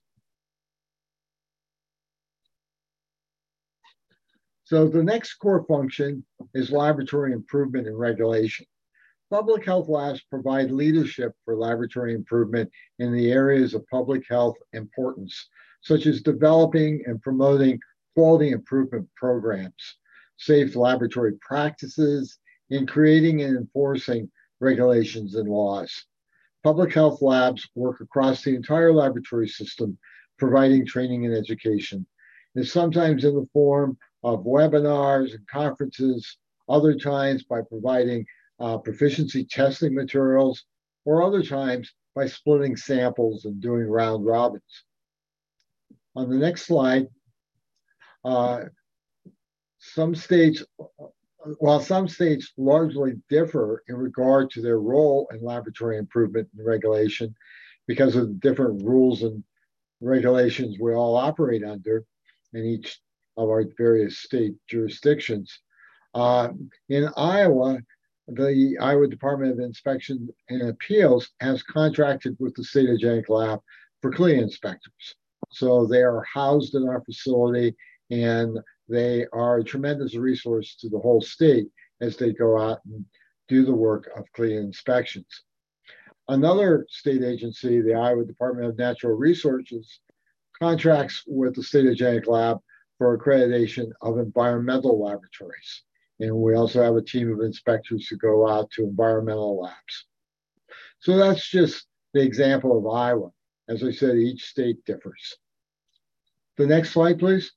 So the next core function is laboratory improvement and regulation. Public health labs provide leadership for laboratory improvement in the areas of public health importance, such as developing and promoting quality improvement programs, safe laboratory practices, and creating and enforcing regulations and laws. Public health labs work across the entire laboratory system, providing training and education, and sometimes in the form of webinars and conferences, other times by providing proficiency testing materials, or other times by splitting samples and doing round robins. On the next slide, some states largely differ in regard to their role in laboratory improvement and regulation because of the different rules and regulations we all operate under in each of our various state jurisdictions. In Iowa, the Iowa Department of Inspection and Appeals has contracted with the Statogenic Lab for CLIA inspectors. So they are housed in our facility, and they are a tremendous resource to the whole state as they go out and do the work of CLIA inspections. Another state agency, the Iowa Department of Natural Resources, contracts with the Statogenic Lab for accreditation of environmental laboratories. And we also have a team of inspectors who go out to environmental labs. So that's just the example of Iowa. As I said, each state differs. The next slide, please.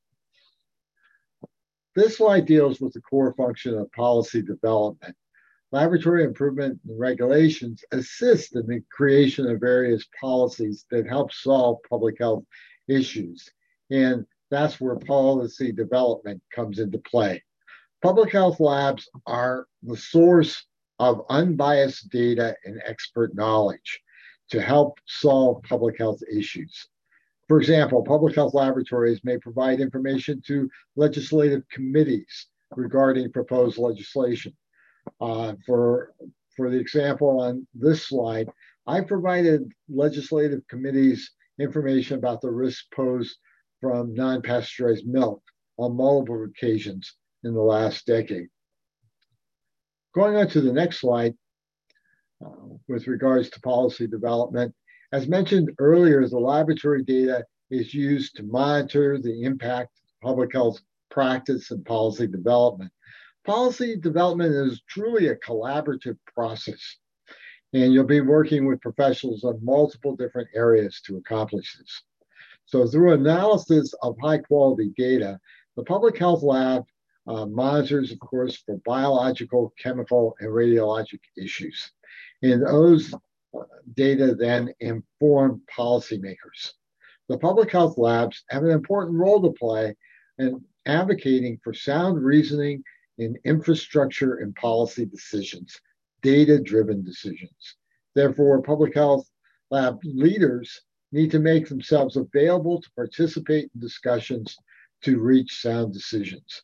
This slide deals with the core function of policy development. Laboratory improvement and regulations assist in the creation of various policies that help solve public health issues. And that's where policy development comes into play. Public health labs are the source of unbiased data and expert knowledge to help solve public health issues. For example, public health laboratories may provide information to legislative committees regarding proposed legislation. For the example on this slide, I provided legislative committees information about the risks posed from non-pasteurized milk on multiple occasions in the last decade. Going on to the next slide, with regards to policy development, as mentioned earlier, the laboratory data is used to monitor the impact of public health practice and policy development. Policy development is truly a collaborative process, and you'll be working with professionals on multiple different areas to accomplish this. So through analysis of high quality data, the Public Health Lab monitors, of course, for biological, chemical, and radiologic issues. And those data then inform policymakers. The public health labs have an important role to play in advocating for sound reasoning in infrastructure and policy decisions, data-driven decisions. Therefore, public health lab leaders need to make themselves available to participate in discussions to reach sound decisions.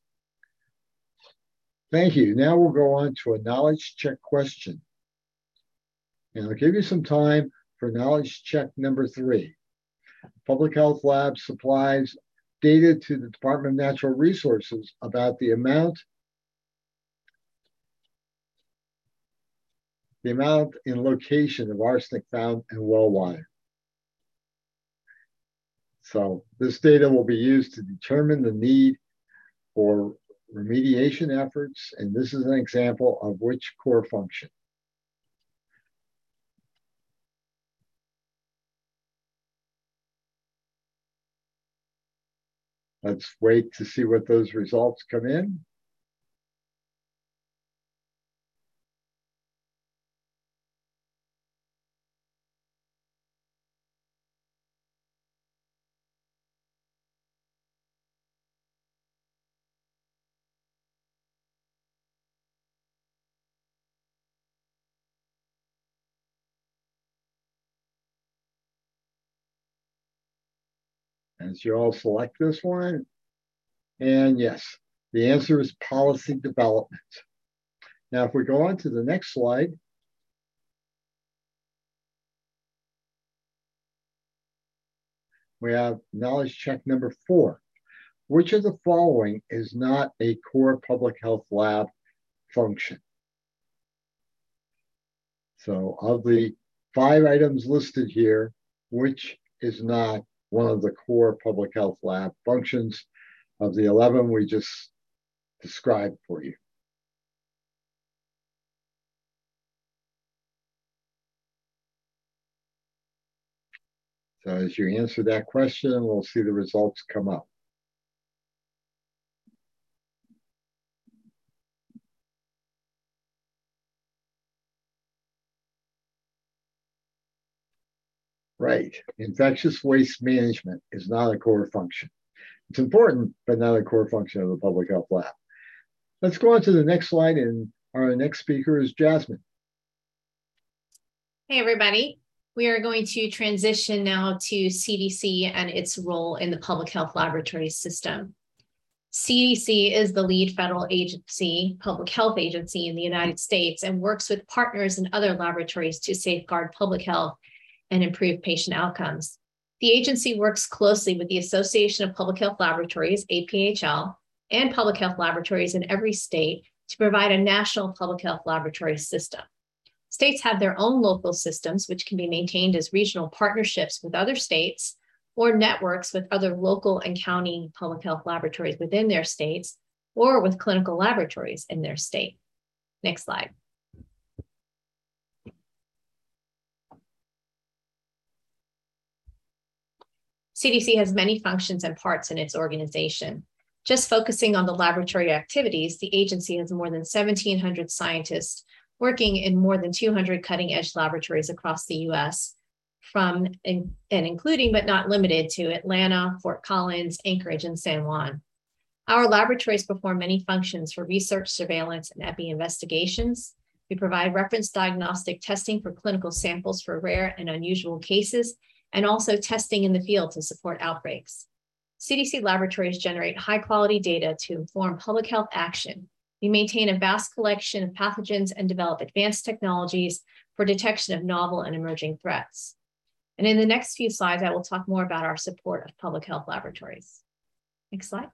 Thank you. Now we'll go on to a knowledge check question. And I'll give you some time for knowledge check number 3. Public Health Lab supplies data to the Department of Natural Resources about the amount and location of arsenic found in well water. So this data will be used to determine the need for remediation efforts, and this is an example of which core function. Let's wait to see what those results come in. As you all select this one, and yes, the answer is policy development. Now, if we go on to the next slide, we have knowledge check number 4. Which of the following is not a core public health lab function? So of the 5 items listed here, which is not one of the core public health lab functions of the 11 we just described for you? So as you answer that question, we'll see the results come up. Right. Infectious waste management is not a core function. It's important, but not a core function of the public health lab. Let's go on to the next slide, and our next speaker is Jasmine. Hey, everybody. We are going to transition now to CDC and its role in the public health laboratory system. CDC is the lead federal agency, public health agency in the United States, and works with partners and other laboratories to safeguard public health and improve patient outcomes. The agency works closely with the Association of Public Health Laboratories, APHL, and public health laboratories in every state to provide a national public health laboratory system. States have their own local systems, which can be maintained as regional partnerships with other states or networks with other local and county public health laboratories within their states or with clinical laboratories in their state. Next slide. CDC has many functions and parts in its organization. Just focusing on the laboratory activities, the agency has more than 1,700 scientists working in more than 200 cutting-edge laboratories across the U.S., including but not limited to Atlanta, Fort Collins, Anchorage, and San Juan. Our laboratories perform many functions for research, surveillance, and epi investigations. We provide reference diagnostic testing for clinical samples for rare and unusual cases, and also testing in the field to support outbreaks. CDC laboratories generate high-quality data to inform public health action. We maintain a vast collection of pathogens and develop advanced technologies for detection of novel and emerging threats. And in the next few slides, I will talk more about our support of public health laboratories. Next slide.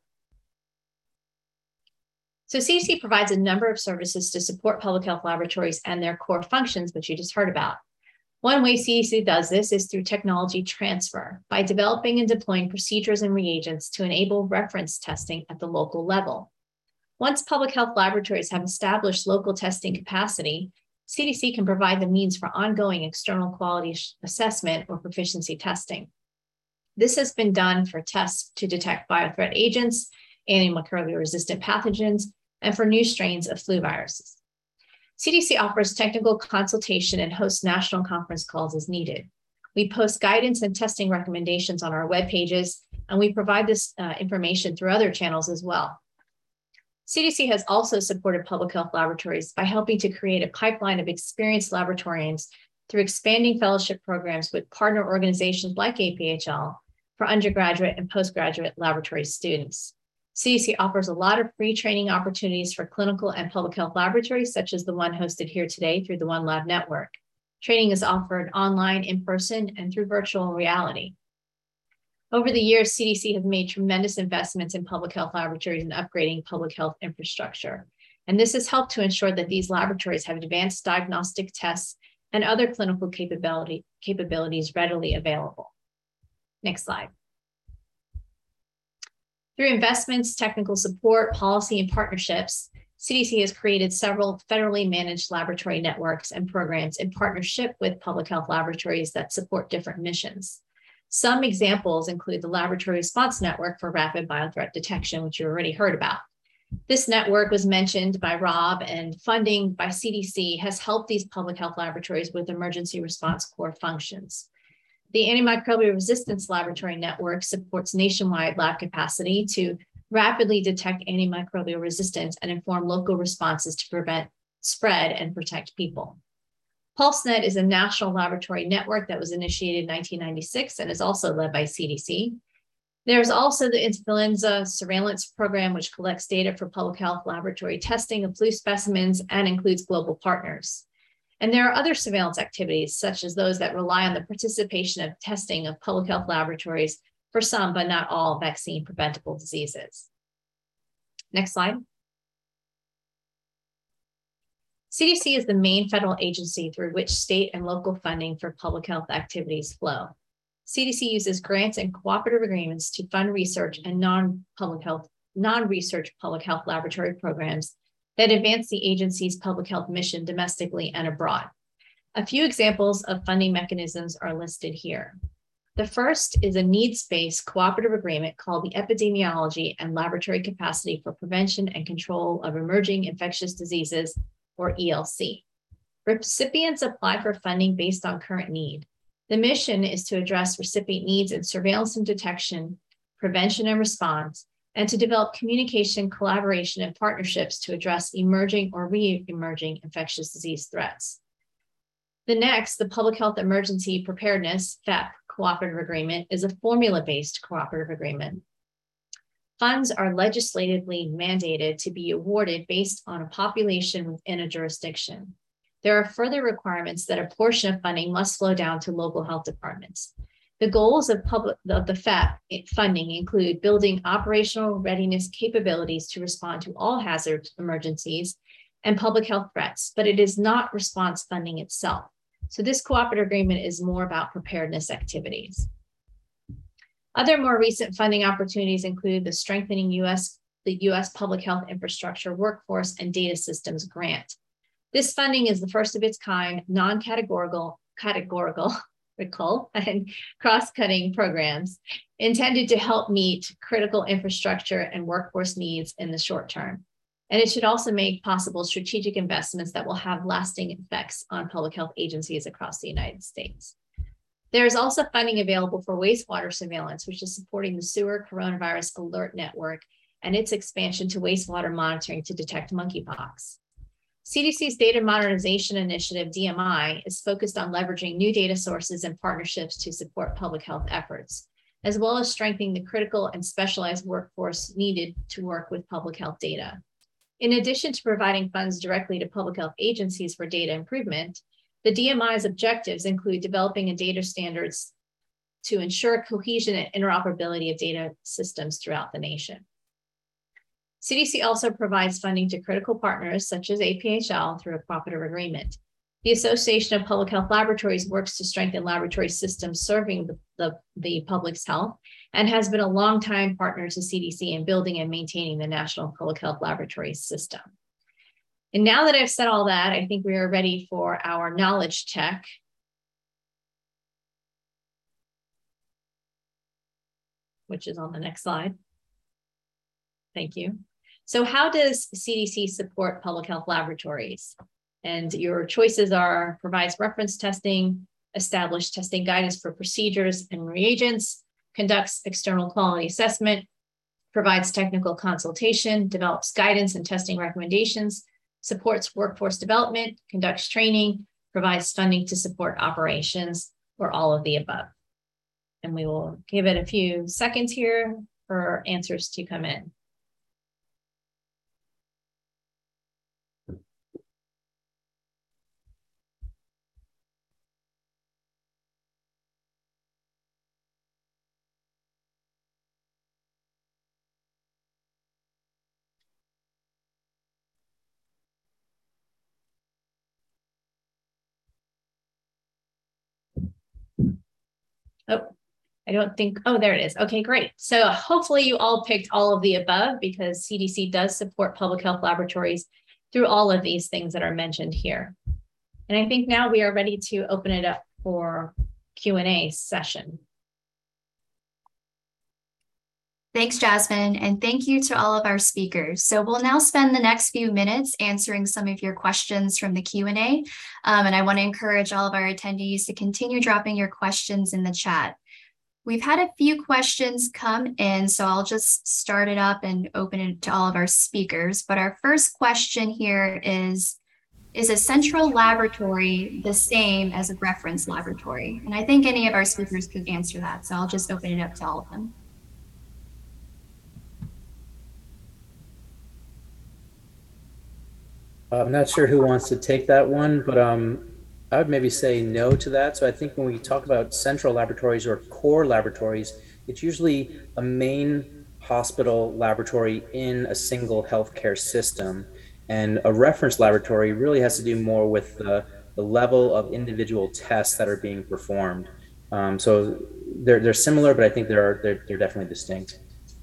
So CDC provides a number of services to support public health laboratories and their core functions, which you just heard about. One way CDC does this is through technology transfer by developing and deploying procedures and reagents to enable reference testing at the local level. Once public health laboratories have established local testing capacity, CDC can provide the means for ongoing external quality assessment or proficiency testing. This has been done for tests to detect biothreat agents, antimicrobial resistant pathogens, and for new strains of flu viruses. CDC offers technical consultation and hosts national conference calls as needed. We post guidance and testing recommendations on our web pages, and we provide this information through other channels as well. CDC has also supported public health laboratories by helping to create a pipeline of experienced laboratorians through expanding fellowship programs with partner organizations like APHL for undergraduate and postgraduate laboratory students. CDC offers a lot of free training opportunities for clinical and public health laboratories, such as the one hosted here today through the One Lab Network. Training is offered online, in person, and through virtual reality. Over the years, CDC has made tremendous investments in public health laboratories and upgrading public health infrastructure. And this has helped to ensure that these laboratories have advanced diagnostic tests and other clinical capabilities readily available. Next slide. Through investments, technical support, policy, and partnerships, CDC has created several federally managed laboratory networks and programs in partnership with public health laboratories that support different missions. Some examples include the Laboratory Response Network for Rapid Biothreat Detection, which you already heard about. This network was mentioned by Rob, and funding by CDC has helped these public health laboratories with emergency response core functions. The Antimicrobial Resistance Laboratory Network supports nationwide lab capacity to rapidly detect antimicrobial resistance and inform local responses to prevent spread and protect people. PulseNet is a national laboratory network that was initiated in 1996 and is also led by CDC. There's also the influenza surveillance program, which collects data for public health laboratory testing of flu specimens and includes global partners. And there are other surveillance activities, such as those that rely on the participation of testing of public health laboratories for some, but not all, vaccine preventable diseases. Next slide. CDC is the main federal agency through which state and local funding for public health activities flow. CDC uses grants and cooperative agreements to fund research and non-research public health laboratory programs that advance the agency's public health mission domestically and abroad. A few examples of funding mechanisms are listed here. The first is a needs-based cooperative agreement called the Epidemiology and Laboratory Capacity for Prevention and Control of Emerging Infectious Diseases, or ELC. Recipients apply for funding based on current need. The mission is to address recipient needs in surveillance and detection, prevention and response, and to develop communication, collaboration, and partnerships to address emerging or re-emerging infectious disease threats. The next, the Public Health Emergency Preparedness, FEP, Cooperative Agreement, is a formula-based cooperative agreement. Funds are legislatively mandated to be awarded based on a population within a jurisdiction. There are further requirements that a portion of funding must flow down to local health departments. The goals of the FEP funding include building operational readiness capabilities to respond to all hazard emergencies and public health threats, but it is not response funding itself. So this cooperative agreement is more about preparedness activities. Other more recent funding opportunities include the Strengthening the U.S. Public Health Infrastructure Workforce and Data Systems Grant. This funding is the first of its kind, non-categorical, and cross-cutting programs intended to help meet critical infrastructure and workforce needs in the short term. And it should also make possible strategic investments that will have lasting effects on public health agencies across the United States. There is also funding available for wastewater surveillance, which is supporting the Sewer Coronavirus Alert Network and its expansion to wastewater monitoring to detect monkeypox. CDC's Data Modernization Initiative, DMI, is focused on leveraging new data sources and partnerships to support public health efforts, as well as strengthening the critical and specialized workforce needed to work with public health data. In addition to providing funds directly to public health agencies for data improvement, the DMI's objectives include developing a data standards to ensure cohesion and interoperability of data systems throughout the nation. CDC also provides funding to critical partners such as APHL through a cooperative agreement. The Association of Public Health Laboratories works to strengthen laboratory systems serving the public's health and has been a longtime partner to CDC in building and maintaining the National Public Health Laboratory System. And now that I've said all that, I think we are ready for our knowledge check. Which is on the next slide. Thank you. So how does CDC support public health laboratories? And your choices are provides reference testing, establish testing guidance for procedures and reagents, conducts external quality assessment, provides technical consultation, develops guidance and testing recommendations, supports workforce development, conducts training, provides funding to support operations, or all of the above. And we will give it a few seconds here for answers to come in. Oh, I don't think, oh, there it is. Okay, great. So hopefully you all picked all of the above because CDC does support public health laboratories through all of these things that are mentioned here. And I think now we are ready to open it up for Q&A session. Thanks, Jasmine, and thank you to all of our speakers. So we'll now spend the next few minutes answering some of your questions from the Q&A. And I want to encourage all of our attendees to continue dropping your questions in the chat. We've had a few questions come in, so I'll just start it up and open it to all of our speakers. But our first question here is a central laboratory the same as a reference laboratory? And I think any of our speakers could answer that, so I'll just open it up to all of them. I'm not sure who wants to take that one, but I would maybe say no to that. So I think when we talk about central laboratories or core laboratories, it's usually a main hospital laboratory in a single healthcare system. And a reference laboratory really has to do more with the level of individual tests that are being performed. So they're similar, but I think they're definitely distinct.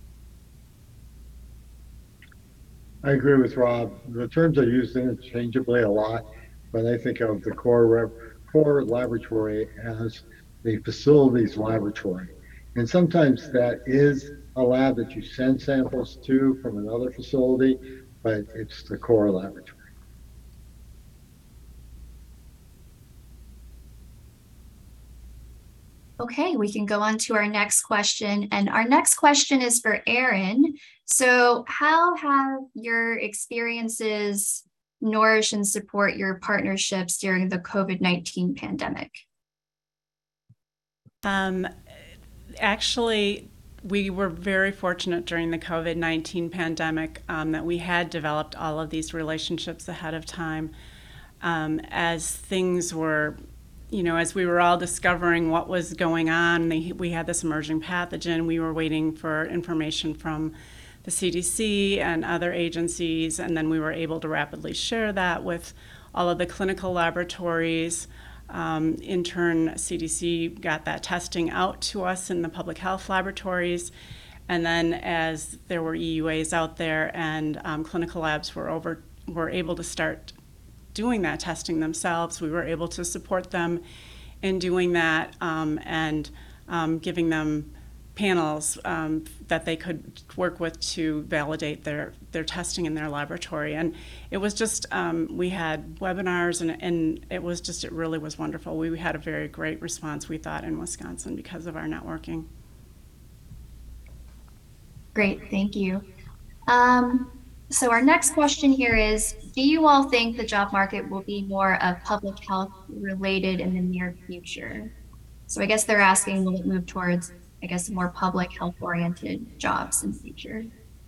I agree with Rob. The terms are used interchangeably a lot, but I think of the core laboratory as the facilities laboratory. And sometimes that is a lab that you send samples to from another facility, but it's the core laboratory. Okay, we can go on to our next question. And our next question is for Aaron. So how have your experiences nourish and support your partnerships during the COVID-19 pandemic? Actually, we were very fortunate during the COVID-19 pandemic that we had developed all of these relationships ahead of time. As things were, as we were all discovering what was going on, we had this emerging pathogen. We were waiting for information from the CDC and other agencies, and then we were able to rapidly share that with all of the clinical laboratories. In turn, CDC got that testing out to us in the public health laboratories. And then as there were EUAs out there and clinical labs were able to start doing that testing themselves, we were able to support them in doing that and giving them panels that they could work with to validate their testing in their laboratory. And it was just, we had webinars and it really was wonderful. We had a very great response, we thought, in Wisconsin because of our networking. Great, thank you. So our next question here is, do you all think the job market will be more of public health related in the near future? So I guess they're asking, will it move towards, I guess, more public health oriented jobs in the future?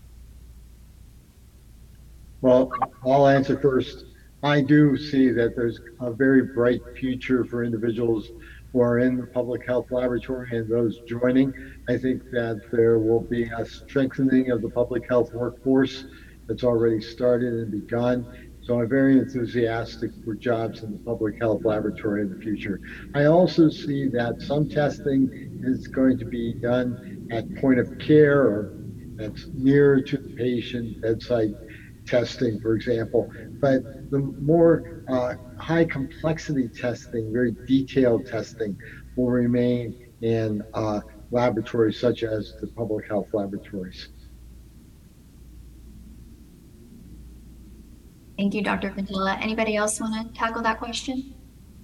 Well, I'll answer first. I do see that there's a very bright future for individuals who are in the public health laboratory and those joining. I think that there will be a strengthening of the public health workforce that's already started and begun. So I'm very enthusiastic for jobs in the public health laboratory in the future. I also see that some testing is going to be done at point of care or that's near to the patient, bedside testing, for example. But the more high complexity testing, very detailed testing, will remain in laboratories such as the public health laboratories. Thank you, Dr. Pintella. Anybody else want to tackle that question?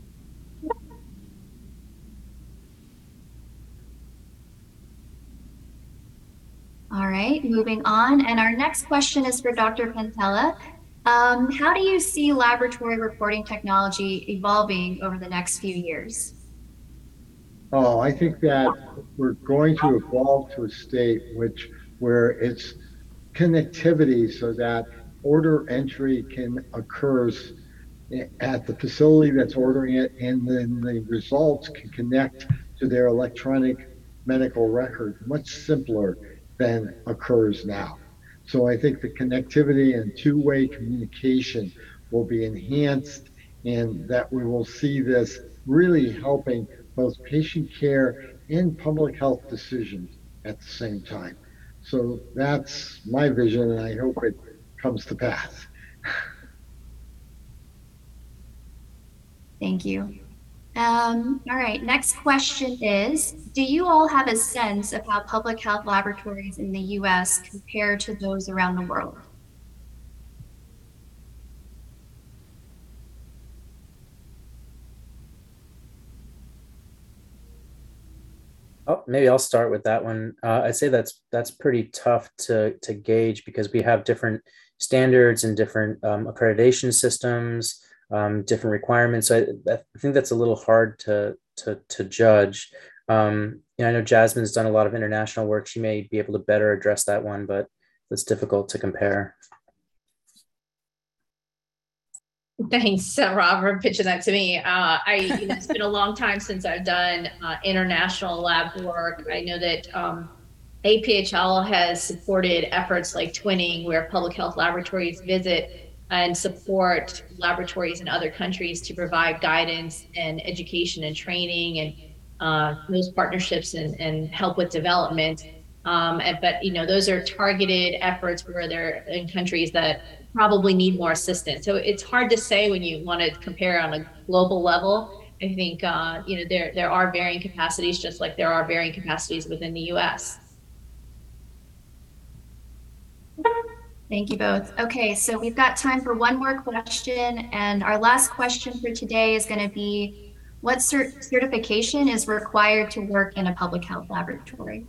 All right, moving on. And our next question is for Dr. Pintella. How do you see laboratory reporting technology evolving over the next few years? Oh, I think that we're going to evolve to a state where it's connectivity so that order entry can occur at the facility that's ordering it, and then the results can connect to their electronic medical record much simpler than occurs now. So I think the connectivity and two-way communication will be enhanced, and that we will see this really helping both patient care and public health decisions at the same time. So that's my vision, and I hope it comes to pass. Thank you. All right, next question is, do you all have a sense of how public health laboratories in the US compare to those around the world? Oh, maybe I'll start with that one. I'd say that's pretty tough to gauge because we have different standards and different accreditation systems, different requirements. So I think that's a little hard to judge. I know Jasmine's done a lot of international work. She may be able to better address that one, but it's difficult to compare. Thanks, Rob, for pitching that to me. It's been a long time since I've done international lab work. I know that APHL has supported efforts like twinning, where public health laboratories visit and support laboratories in other countries to provide guidance and education and training and those partnerships and help with development. But those are targeted efforts where they're in countries that probably need more assistance. So it's hard to say when you want to compare on a global level. I think there are varying capacities, just like there are varying capacities within the U.S. Thank you both. Okay, so we've got time for one more question, and our last question for today is going to be, what certification is required to work in a public health laboratory?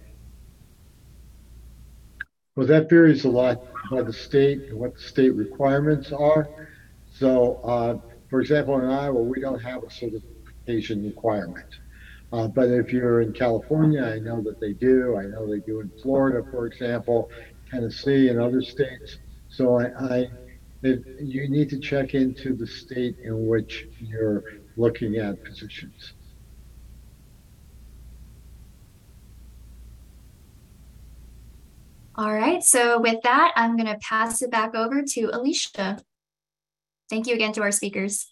Well, that varies a lot by the state and what the state requirements are. So, for example, in Iowa, we don't have a certification requirement. But if you're in California, I know that they do. I know they do in Florida, for example, Tennessee, and other states. So you need to check into the state in which you're looking at positions. All right, so with that, I'm going to pass it back over to Alicia. Thank you again to our speakers.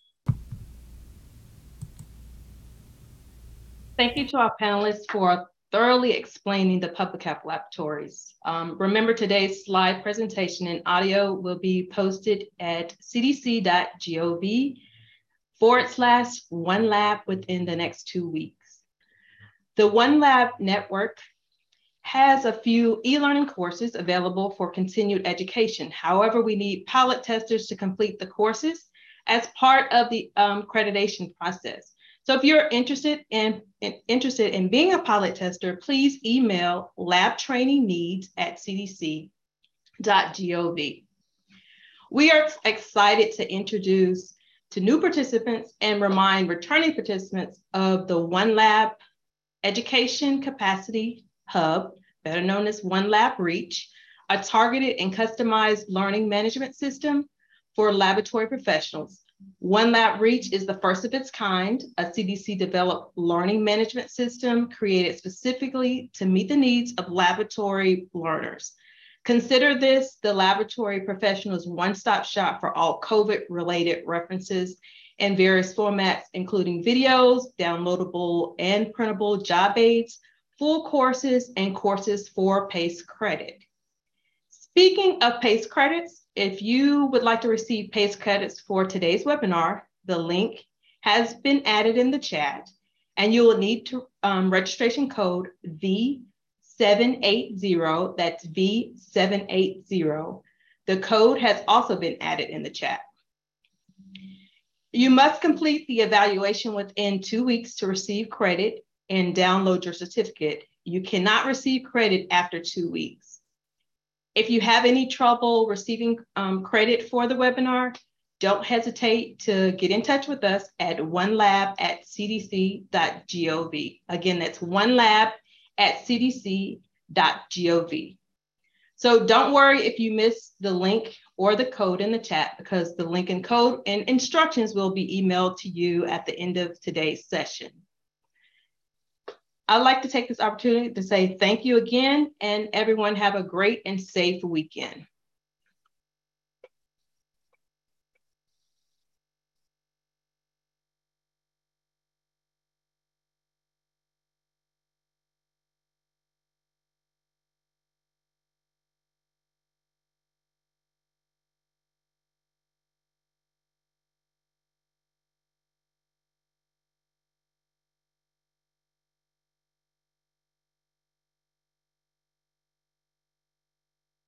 Thank you to our panelists for thoroughly explaining the public health laboratories. Remember, today's slide presentation and audio will be posted at cdc.gov/OneLab within the next 2 weeks. The OneLab network has a few e-learning courses available for continued education. However, we need pilot testers to complete the courses as part of the accreditation process. So if you're interested in being a pilot tester, please email labtrainingneeds@cdc.gov. We are excited to introduce to new participants and remind returning participants of the OneLab Education Capacity Hub, better known as OneLab Reach, a targeted and customized learning management system for laboratory professionals. OneLab Reach is the first of its kind, a CDC-developed learning management system created specifically to meet the needs of laboratory learners. Consider this the laboratory professional's one-stop shop for all COVID-related references in various formats, including videos, downloadable and printable job aids, full courses, and courses for PACE credit. Speaking of PACE credits, if you would like to receive PACE credits for today's webinar, the link has been added in the chat, and you will need to registration code V780, that's V780. The code has also been added in the chat. You must complete the evaluation within 2 weeks to receive credit and download your certificate. You cannot receive credit after 2 weeks. If you have any trouble receiving credit for the webinar, don't hesitate to get in touch with us at onelab@cdc.gov. Again, that's onelab@cdc.gov. So don't worry if you miss the link or the code in the chat, because the link and code and instructions will be emailed to you at the end of today's session. I'd like to take this opportunity to say thank you again, and everyone have a great and safe weekend.